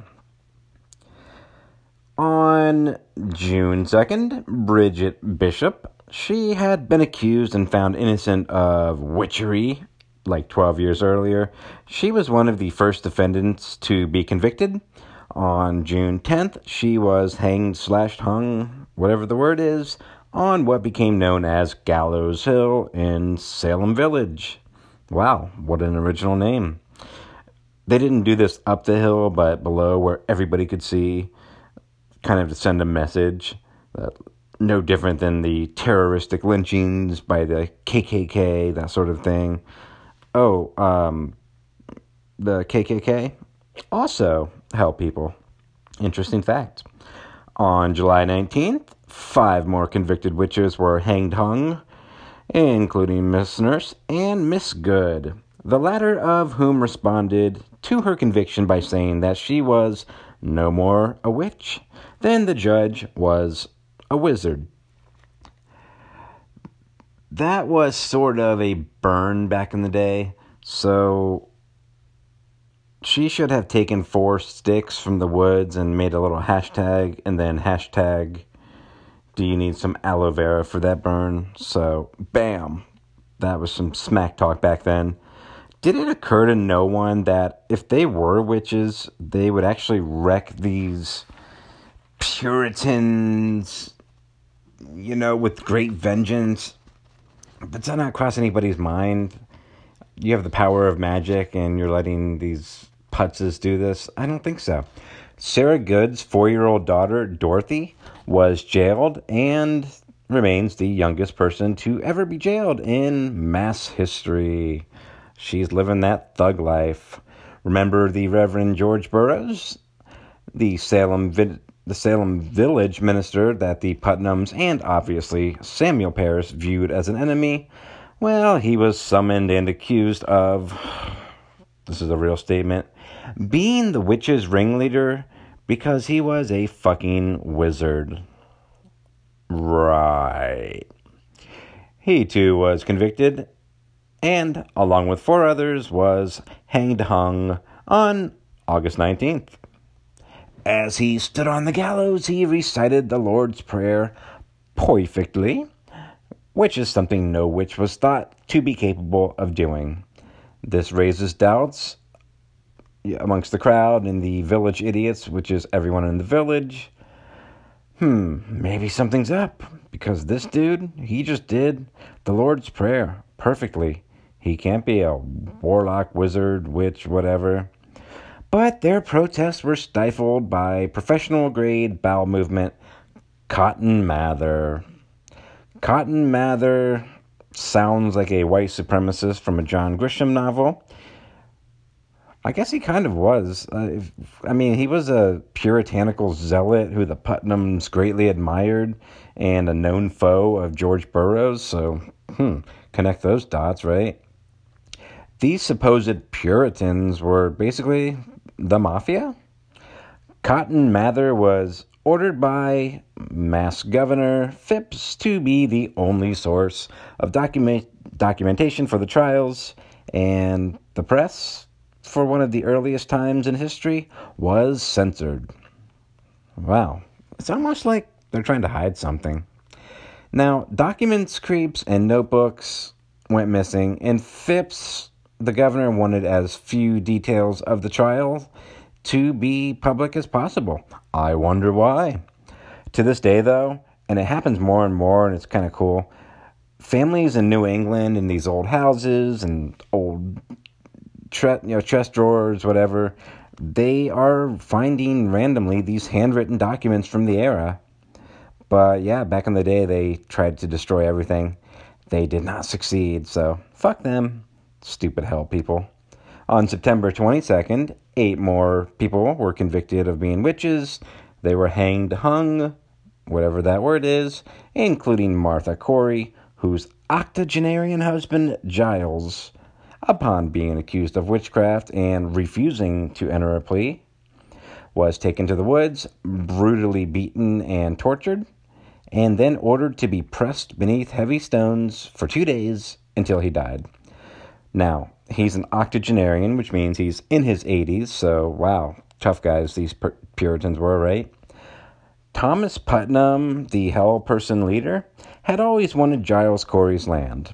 On June 2nd, Bridget Bishop, she had been accused and found innocent of witchery like 12 years earlier. She was one of the first defendants to be convicted. On June 10th, she was hanged/hung, whatever the word is, on what became known as Gallows Hill in Salem Village. Wow, what an original name. They didn't do this up the hill, but below where everybody could see, kind of to send a message. No different than the terroristic lynchings by the KKK, that sort of thing. Oh, the KKK also hell people. Interesting fact. On July 19th, 5 more convicted witches were hung, including Miss Nurse and Miss Good, the latter of whom responded to her conviction by saying that she was no more a witch than the judge was a wizard. That was sort of a burn back in the day, so she should have taken 4 sticks from the woods and made a little hashtag, and then hashtag, do you need some aloe vera for that burn? So, bam. That was some smack talk back then. Did it occur to no one that if they were witches, they would actually wreck these Puritans, with great vengeance? Did that not cross anybody's mind? You have the power of magic and you're letting these putzes do this? I don't think so. Sarah Good's 4-year-old daughter, Dorothy, was jailed and remains the youngest person to ever be jailed in mass history. She's living that thug life. Remember the Reverend George Burroughs, the Salem Village minister that the Putnams and obviously Samuel Parris viewed as an enemy? Well, he was summoned and accused of, this is a real statement, being the witches' ringleader because he was a fucking wizard. Right. He too was convicted and, along with 4 others, was hung on August 19th. As he stood on the gallows, he recited the Lord's Prayer perfectly, which is something no witch was thought to be capable of doing. This raises doubts amongst the crowd and the village idiots, which is everyone in the village. Maybe something's up, because this dude, he just did the Lord's Prayer perfectly. He can't be a warlock, wizard, witch, whatever. But their protests were stifled by professional-grade bowel movement Cotton Mather. Cotton Mather sounds like a white supremacist from a John Grisham novel. I guess he kind of was. He was a puritanical zealot who the Putnams greatly admired and a known foe of George Burroughs, so connect those dots, right? These supposed Puritans were basically the mafia. Cotton Mather was ordered by Mass Governor Phipps to be the only source of documentation for the trials, and the press, for one of the earliest times in history, was censored. Wow. It's almost like they're trying to hide something. Now, documents, creeps, and notebooks went missing, and Phipps, the governor, wanted as few details of the trial to be public as possible. I wonder why. To this day, though, and it happens more and more, and it's kind of cool, families in New England in these old houses and old chest drawers, whatever, they are finding randomly these handwritten documents from the era. But yeah, back in the day, they tried to destroy everything. They did not succeed, so fuck them. Stupid hell people. On September 22nd, 8 more people were convicted of being witches. They were hung, whatever that word is, including Martha Corey, whose octogenarian husband, Giles, upon being accused of witchcraft and refusing to enter a plea, was taken to the woods, brutally beaten and tortured, and then ordered to be pressed beneath heavy stones for 2 days until he died. Now, he's an octogenarian, which means he's in his 80s, so wow, tough guys these Puritans were, right? Thomas Putnam, the Hell Person leader, had always wanted Giles Corey's land.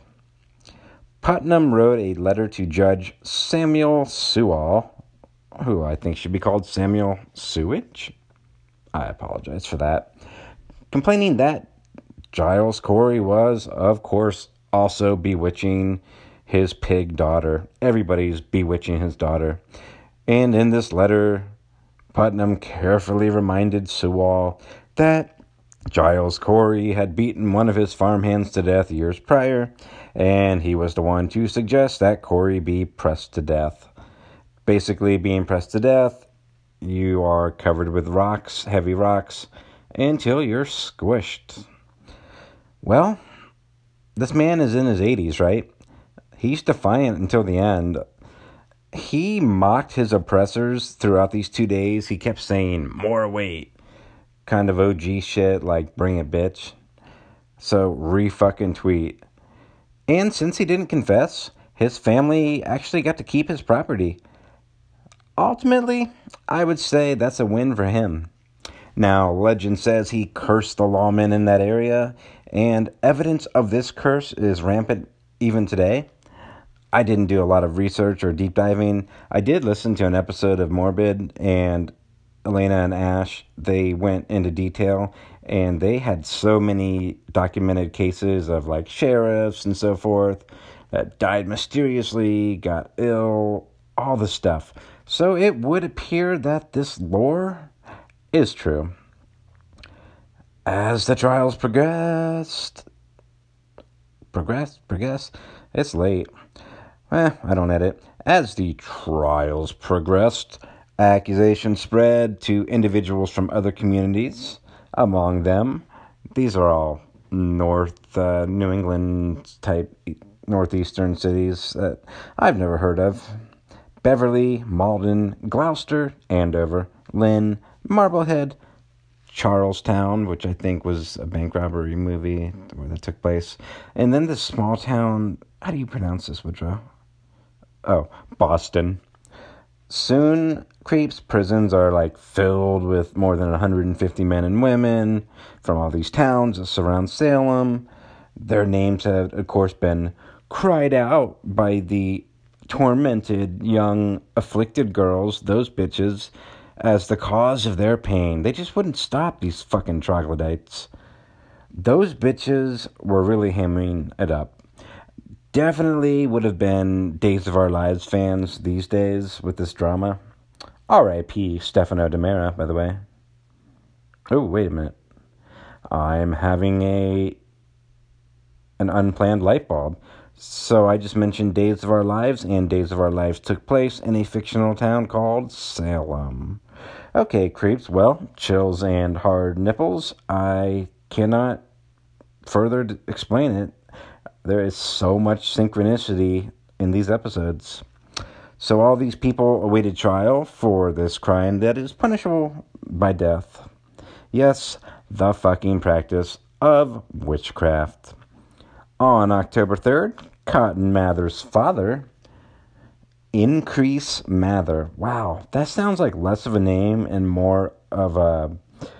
Putnam wrote a letter to Judge Samuel Sewall, who I think should be called Samuel Sewage. I apologize for that. Complaining that Giles Corey was, of course, also bewitching his pig daughter. Everybody's bewitching his daughter. And in this letter, Putnam carefully reminded Sewall that Giles Corey had beaten one of his farmhands to death years prior, and he was the one to suggest that Corey be pressed to death. Basically, being pressed to death, you are covered with rocks, heavy rocks, until you're squished. Well, this man is in his 80s, right? He's defiant until the end. He mocked his oppressors throughout these 2 days. He kept saying, more weight. Kind of OG shit, like, bring it, bitch. So, re-fucking tweet. And since he didn't confess, his family actually got to keep his property. Ultimately, I would say that's a win for him. Now, legend says he cursed the lawmen in that area, and evidence of this curse is rampant even today. I didn't do a lot of research or deep diving. I did listen to an episode of Morbid, and Elena and Ash, they went into detail, and they had so many documented cases of like sheriffs and so forth that died mysteriously, got ill, all the stuff. So it would appear that this lore is true. As the trials progressed, it's late. I don't edit. As the trials progressed, accusations spread to individuals from other communities. Among them, these are all New England type northeastern cities that I've never heard of. Beverly, Malden, Gloucester, Andover, Lynn, Marblehead, Charlestown, which I think was a bank robbery movie where that took place. And then the small town, how do you pronounce this, Woodrow? Oh, Boston. Soon, Creep's prisons are like filled with more than 150 men and women from all these towns that surround Salem. Their names have, of course, been cried out by the tormented young afflicted girls, those bitches, as the cause of their pain. They just wouldn't stop, these fucking troglodytes. Those bitches were really hamming it up. Definitely would have been Days of Our Lives fans these days with this drama. R.I.P. Stefano Demera, by the way. Oh, wait a minute. I'm having an unplanned light bulb. So I just mentioned Days of Our Lives, and Days of Our Lives took place in a fictional town called Salem. Okay, creeps, well, chills and hard nipples. I cannot further explain it. There is so much synchronicity in these episodes. So all these people awaited trial for this crime that is punishable by death. Yes, the fucking practice of witchcraft. On October 3rd, Cotton Mather's father, Increase Mather. Wow, that sounds like less of a name and more of a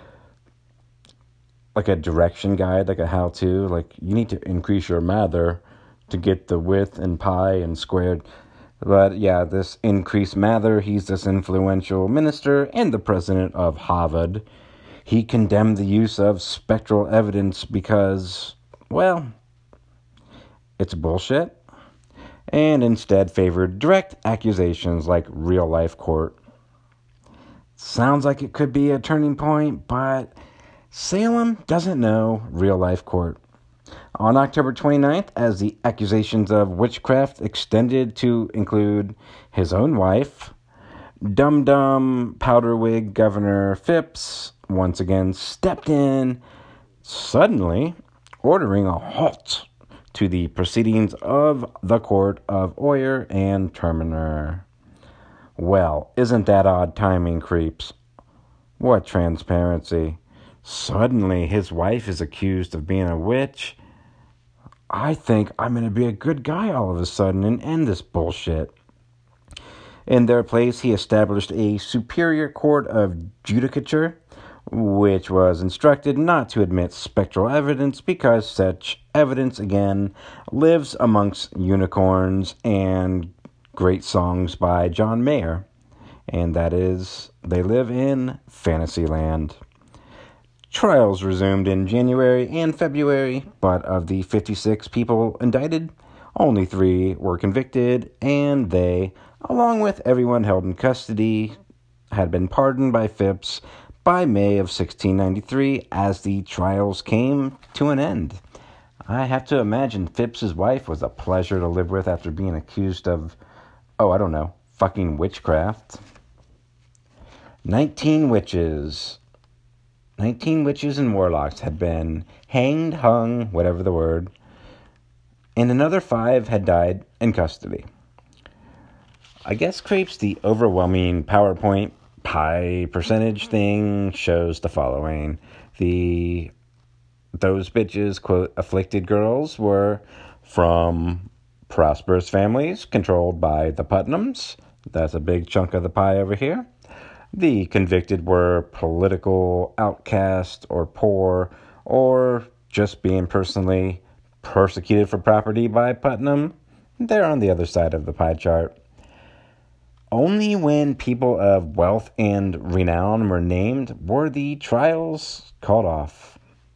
direction guide, like a how-to. Like, you need to increase your mather to get the width and pi and squared. But yeah, this Increase Mather, he's this influential minister and the president of Harvard. He condemned the use of spectral evidence because, well, it's bullshit, and instead favored direct accusations like real-life court. Sounds like it could be a turning point, but Salem doesn't know real-life court. On October 29th, as the accusations of witchcraft extended to include his own wife, dum-dum powderwig Governor Phipps once again stepped in, suddenly ordering a halt to the proceedings of the Court of Oyer and Terminer. Well, isn't that odd timing, creeps? What transparency. Suddenly, his wife is accused of being a witch. I think I'm going to be a good guy all of a sudden and end this bullshit. In their place, he established a superior court of judicature, which was instructed not to admit spectral evidence because such evidence, again, lives amongst unicorns and great songs by John Mayer. And that is, they live in Fantasyland. Trials resumed in January and February, but of the 56 people indicted, only 3 were convicted, and they, along with everyone held in custody, had been pardoned by Phipps by May of 1693 as the trials came to an end. I have to imagine Phipps's wife was a pleasure to live with after being accused of, fucking witchcraft. 19 witches and warlocks had been hanged, hung, whatever the word, and another 5 had died in custody. I guess, creeps, the overwhelming PowerPoint pie percentage thing shows the following. Those bitches, quote, afflicted girls were from prosperous families controlled by the Putnams. That's a big chunk of the pie over here. The convicted were political outcasts or poor or just being personally persecuted for property by Putnam. They're on the other side of the pie chart. Only when people of wealth and renown were named were the trials called off.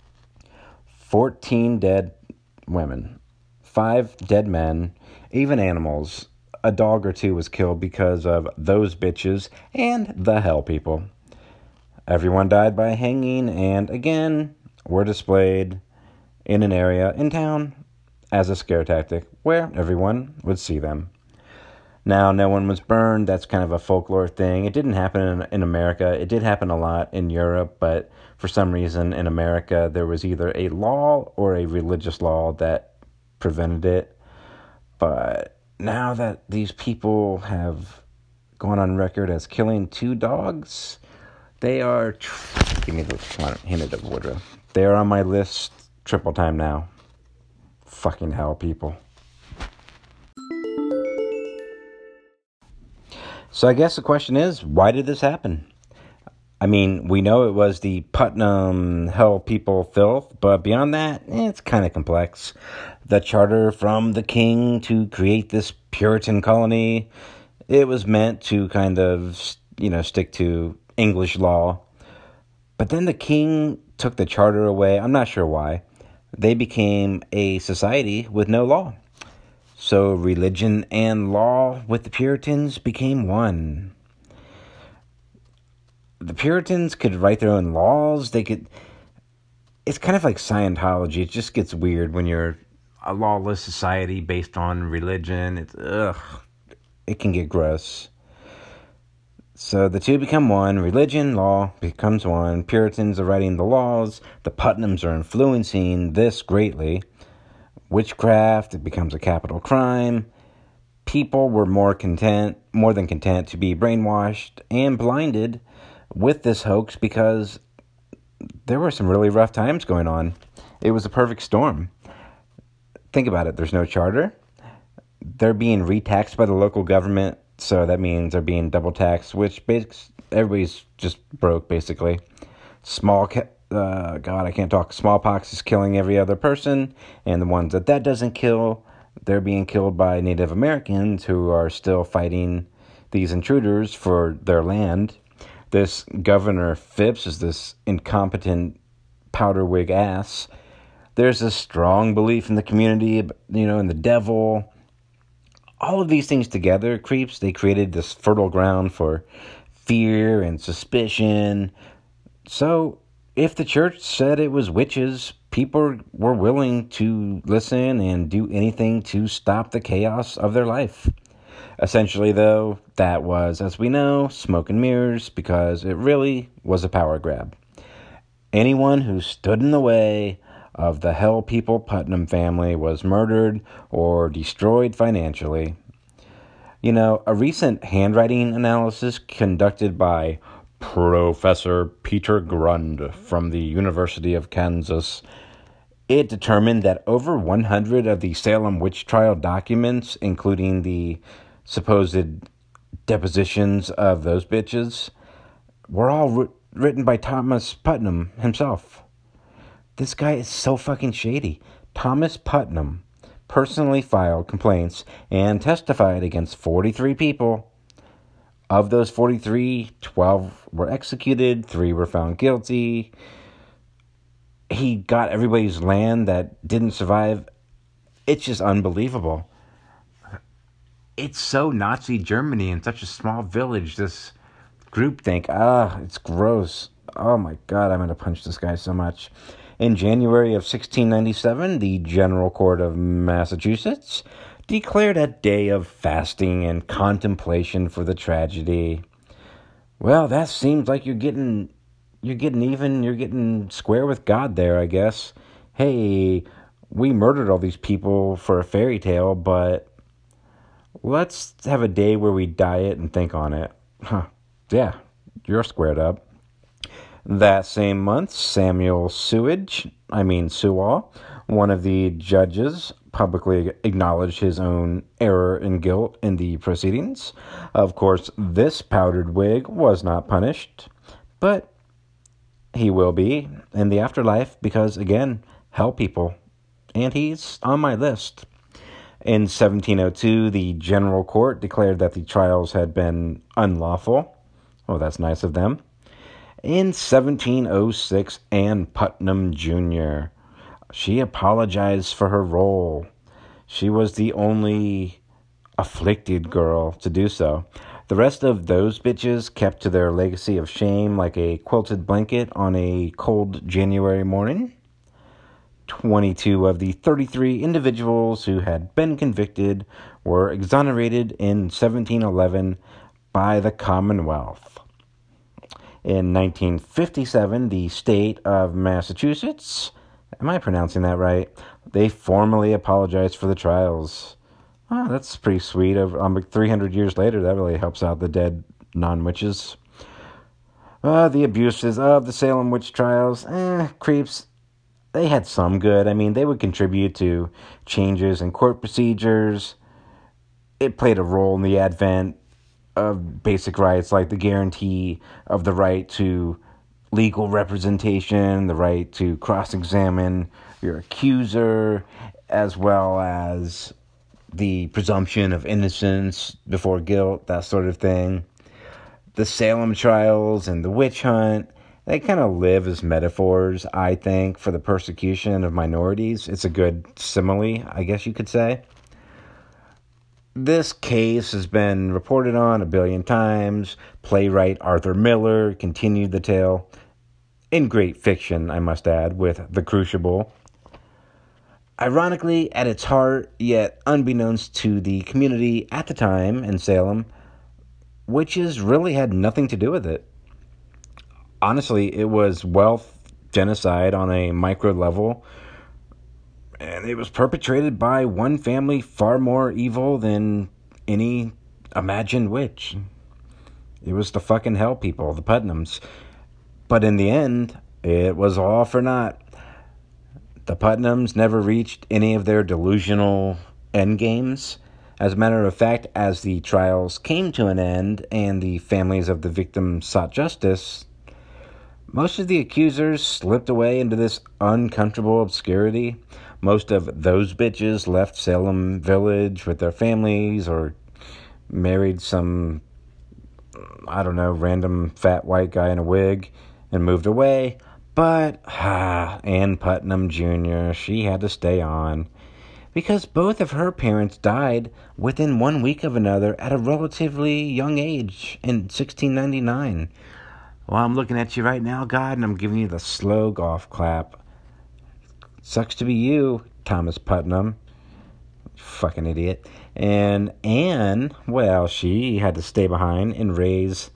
14 dead women, 5 dead men, even animals. A dog or 2 was killed because of those bitches and the hell people. Everyone died by hanging and, again, were displayed in an area in town as a scare tactic where everyone would see them. Now, no one was burned. That's kind of a folklore thing. It didn't happen in America. It did happen a lot in Europe, but for some reason in America, there was either a law or a religious law that prevented it. But now that these people have gone on record as killing 2 dogs, they are... Give me the hint of Woodrow. They are on my list triple time now. Fucking hell, people. So I guess the question is, why did this happen? I mean, we know it was the Putnam Hell People filth, but beyond that, it's kind of complex. The charter from the king to create this Puritan colony, it was meant to kind of, stick to English law. But then the king took the charter away. I'm not sure why. They became a society with no law. So religion and law with the Puritans became one. The Puritans could write their own laws. It's kind of like Scientology. It just gets weird when you're a lawless society based on religion. It can get gross. So the two become one. Religion, law becomes one. Puritans are writing the laws. The Putnams are influencing this greatly. Witchcraft, it becomes a capital crime. People were more than content to be brainwashed and blinded with this hoax because there were some really rough times going on. It was a perfect storm. Think about it. There's no charter. They're being retaxed by the local government. So that means they're being double taxed, which everybody's just broke, basically. Smallpox is killing every other person, and the ones that doesn't kill, they're being killed by Native Americans who are still fighting these intruders for their land. This Governor Phipps is this incompetent powderwig ass. There's a strong belief in the community, in the devil. All of these things together, creeps, they created this fertile ground for fear and suspicion. So, if the church said it was witches, people were willing to listen and do anything to stop the chaos of their life. Essentially, though, that was, as we know, smoke and mirrors, because it really was a power grab. Anyone who stood in the way of the Hell People Putnam family was murdered or destroyed financially. A recent handwriting analysis conducted by Professor Peter Grund from the University of Kansas, it determined that over 100 of the Salem witch trial documents, including the supposed depositions of those bitches, were all written by Thomas Putnam himself. This guy is so fucking shady. Thomas Putnam personally filed complaints and testified against 43 people. Of those 43, 12 were executed, 3 were found guilty. He got everybody's land that didn't survive. It's just unbelievable. It's so Nazi Germany in such a small village, this groupthink. It's gross. Oh my God, I'm going to punch this guy so much. In January of 1697, the General Court of Massachusetts declared a day of fasting and contemplation for the tragedy. Well, that seems like you're getting square with God there, I guess. Hey, we murdered all these people for a fairy tale, but let's have a day where we diet and think on it. Yeah, you're squared up. That same month, Samuel Sewall, one of the judges, publicly acknowledged his own error and guilt in the proceedings. Of course, this powdered wig was not punished, but he will be in the afterlife because, again, hell people, and he's on my list. In 1702, the General Court declared that the trials had been unlawful. Oh, that's nice of them. In 1706, Ann Putnam Jr., she apologized for her role. She was the only afflicted girl to do so. The rest of those bitches kept to their legacy of shame like a quilted blanket on a cold January morning. 22 of the 33 individuals who had been convicted were exonerated in 1711 by the Commonwealth. In 1957, the state of Massachusetts, am I pronouncing that right? They formally apologized for the trials. Oh, that's pretty sweet. 300 years later, that really helps out the dead non-witches. The abuses of the Salem witch trials, creeps. They had some good. I mean, they would contribute to changes in court procedures. It played a role in the advent of basic rights, like the guarantee of the right to legal representation, the right to cross-examine your accuser, as well as the presumption of innocence before guilt, that sort of thing. The Salem trials and the witch hunt, they kind of live as metaphors, I think, for the persecution of minorities. It's a good simile, I guess you could say. This case has been reported on a billion times. Playwright Arthur Miller continued the tale, in great fiction, I must add, with The Crucible. Ironically, at its heart, yet unbeknownst to the community at the time in Salem, witches really had nothing to do with it. Honestly, it was wealth genocide on a micro level, and it was perpetrated by one family far more evil than any imagined witch. It was the fucking hell people, the Putnams. But in the end, it was all for naught. The Putnams never reached any of their delusional endgames. As a matter of fact, as the trials came to an end and the families of the victims sought justice, most of the accusers slipped away into this uncomfortable obscurity. Most of those bitches left Salem Village with their families or married some, I don't know, random fat white guy in a wig and moved away. But Ann Putnam Jr., she had to stay on because both of her parents died within 1 week of another at a relatively young age in 1699. Well, I'm looking at you right now, God, and I'm giving you the slow golf clap. Sucks to be you, Thomas Putnam. Fucking idiot. And Anne, well, she had to stay behind and raise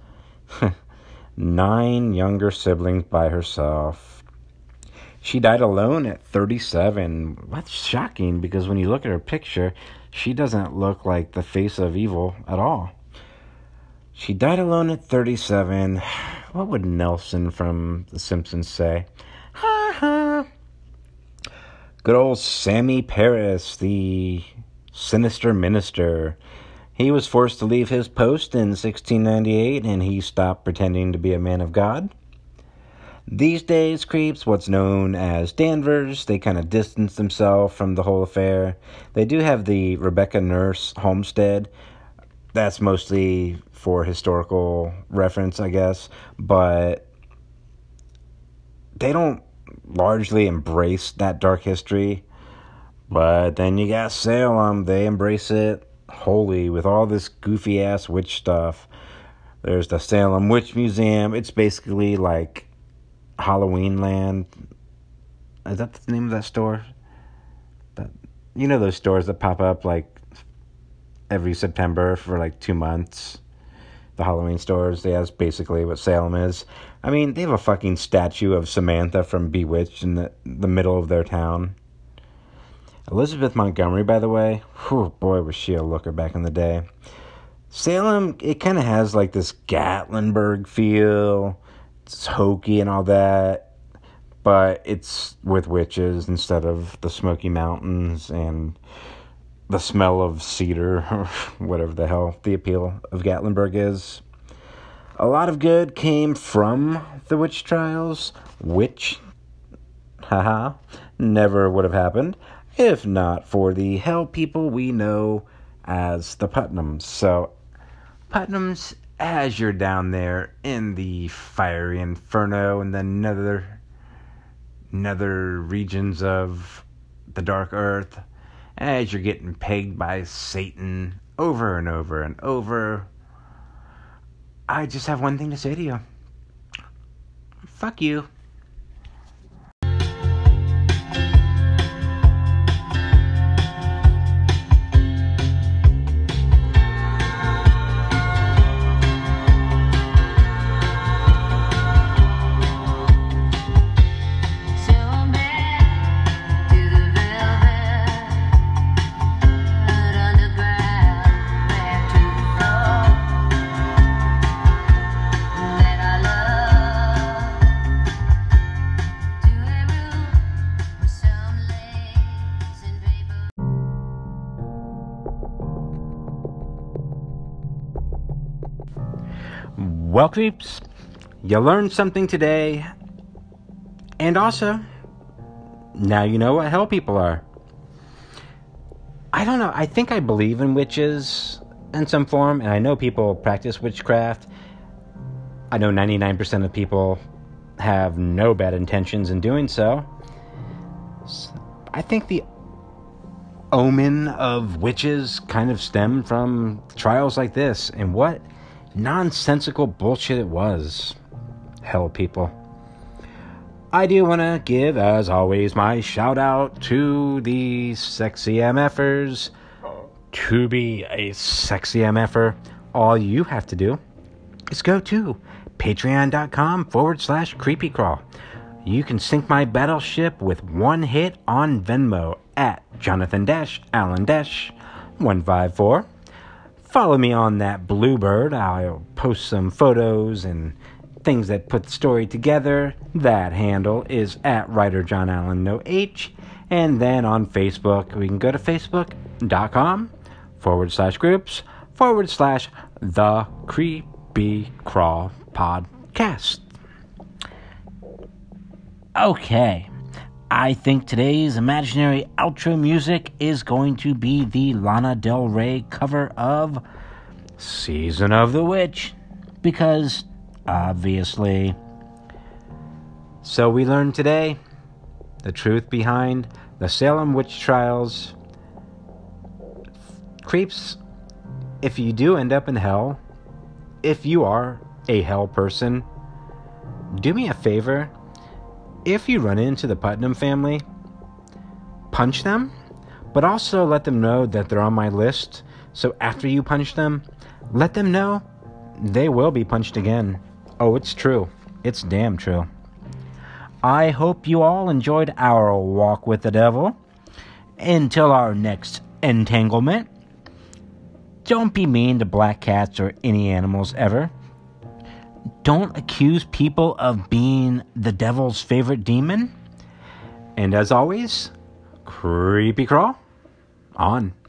9 younger siblings by herself. She died alone at 37. That's shocking, because when you look at her picture, she doesn't look like the face of evil at all. She died alone at 37. What would Nelson from The Simpsons say? Ha ha. Good old Sammy Paris, the sinister minister. He was forced to leave his post in 1698, and he stopped pretending to be a man of God. These days, creeps, what's known as Danvers, they kind of distance themselves from the whole affair. They do have the Rebecca Nurse homestead. That's mostly for historical reference, I guess, but they don't largely embrace that dark history. But then you got Salem, they embrace it wholly with all this goofy ass witch stuff. There's the Salem Witch Museum. It's basically like Halloween Land. Is that the name of that store? You know those stores that pop up like every September for like 2 months? The Halloween stores. Yeah, that's basically what Salem is. I mean, they have a fucking statue of Samantha from Bewitched in the middle of their town. Elizabeth Montgomery, by the way, whew, boy, was she a looker back in the day. Salem, it kind of has like this Gatlinburg feel. It's hokey and all that, but it's with witches instead of the Smoky Mountains and the smell of cedar, or whatever the hell the appeal of Gatlinburg is. A lot of good came from the witch trials, which, never would have happened if not for the hell people we know as the Putnams. So, Putnams, as you're down there in the fiery inferno and the nether regions of the dark earth, as you're getting pegged by Satan over and over and over, I just have one thing to say to you. Fuck you. Well, creeps, you learned something today. And also, now you know what hell people are. I don't know. I think I believe in witches in some form, and I know people practice witchcraft. I know 99% of people have no bad intentions in doing so. I think the omen of witches kind of stemmed from trials like this, and what nonsensical bullshit it was. Hell people. I do want to give, as always, my shout out to the sexy MFers. To be a sexy MFer, all you have to do is go to patreon.com/creepycrawl. You can sink my battleship with one hit on Venmo at Jonathan-Allen-154. Follow me on that Bluebird. I'll post some photos and things that put the story together. That handle is at writer John Allen, no H. And then on Facebook, we can go to facebook.com/groups/The Creepy Crawl Podcast. Okay, I think today's imaginary outro music is going to be the Lana Del Rey cover of Season of the Witch, because obviously. So we learned today the truth behind the Salem witch trials. Creeps, if you do end up in hell, if you are a hell person, do me a favor. If you run into the Putnam family, punch them, but also let them know that they're on my list. So after you punch them, let them know they will be punched again. Oh, it's true. It's damn true. I hope you all enjoyed our walk with the devil. Until our next entanglement, don't be mean to black cats or any animals ever. Don't accuse people of being the devil's favorite demon. And as always, creepy crawl on.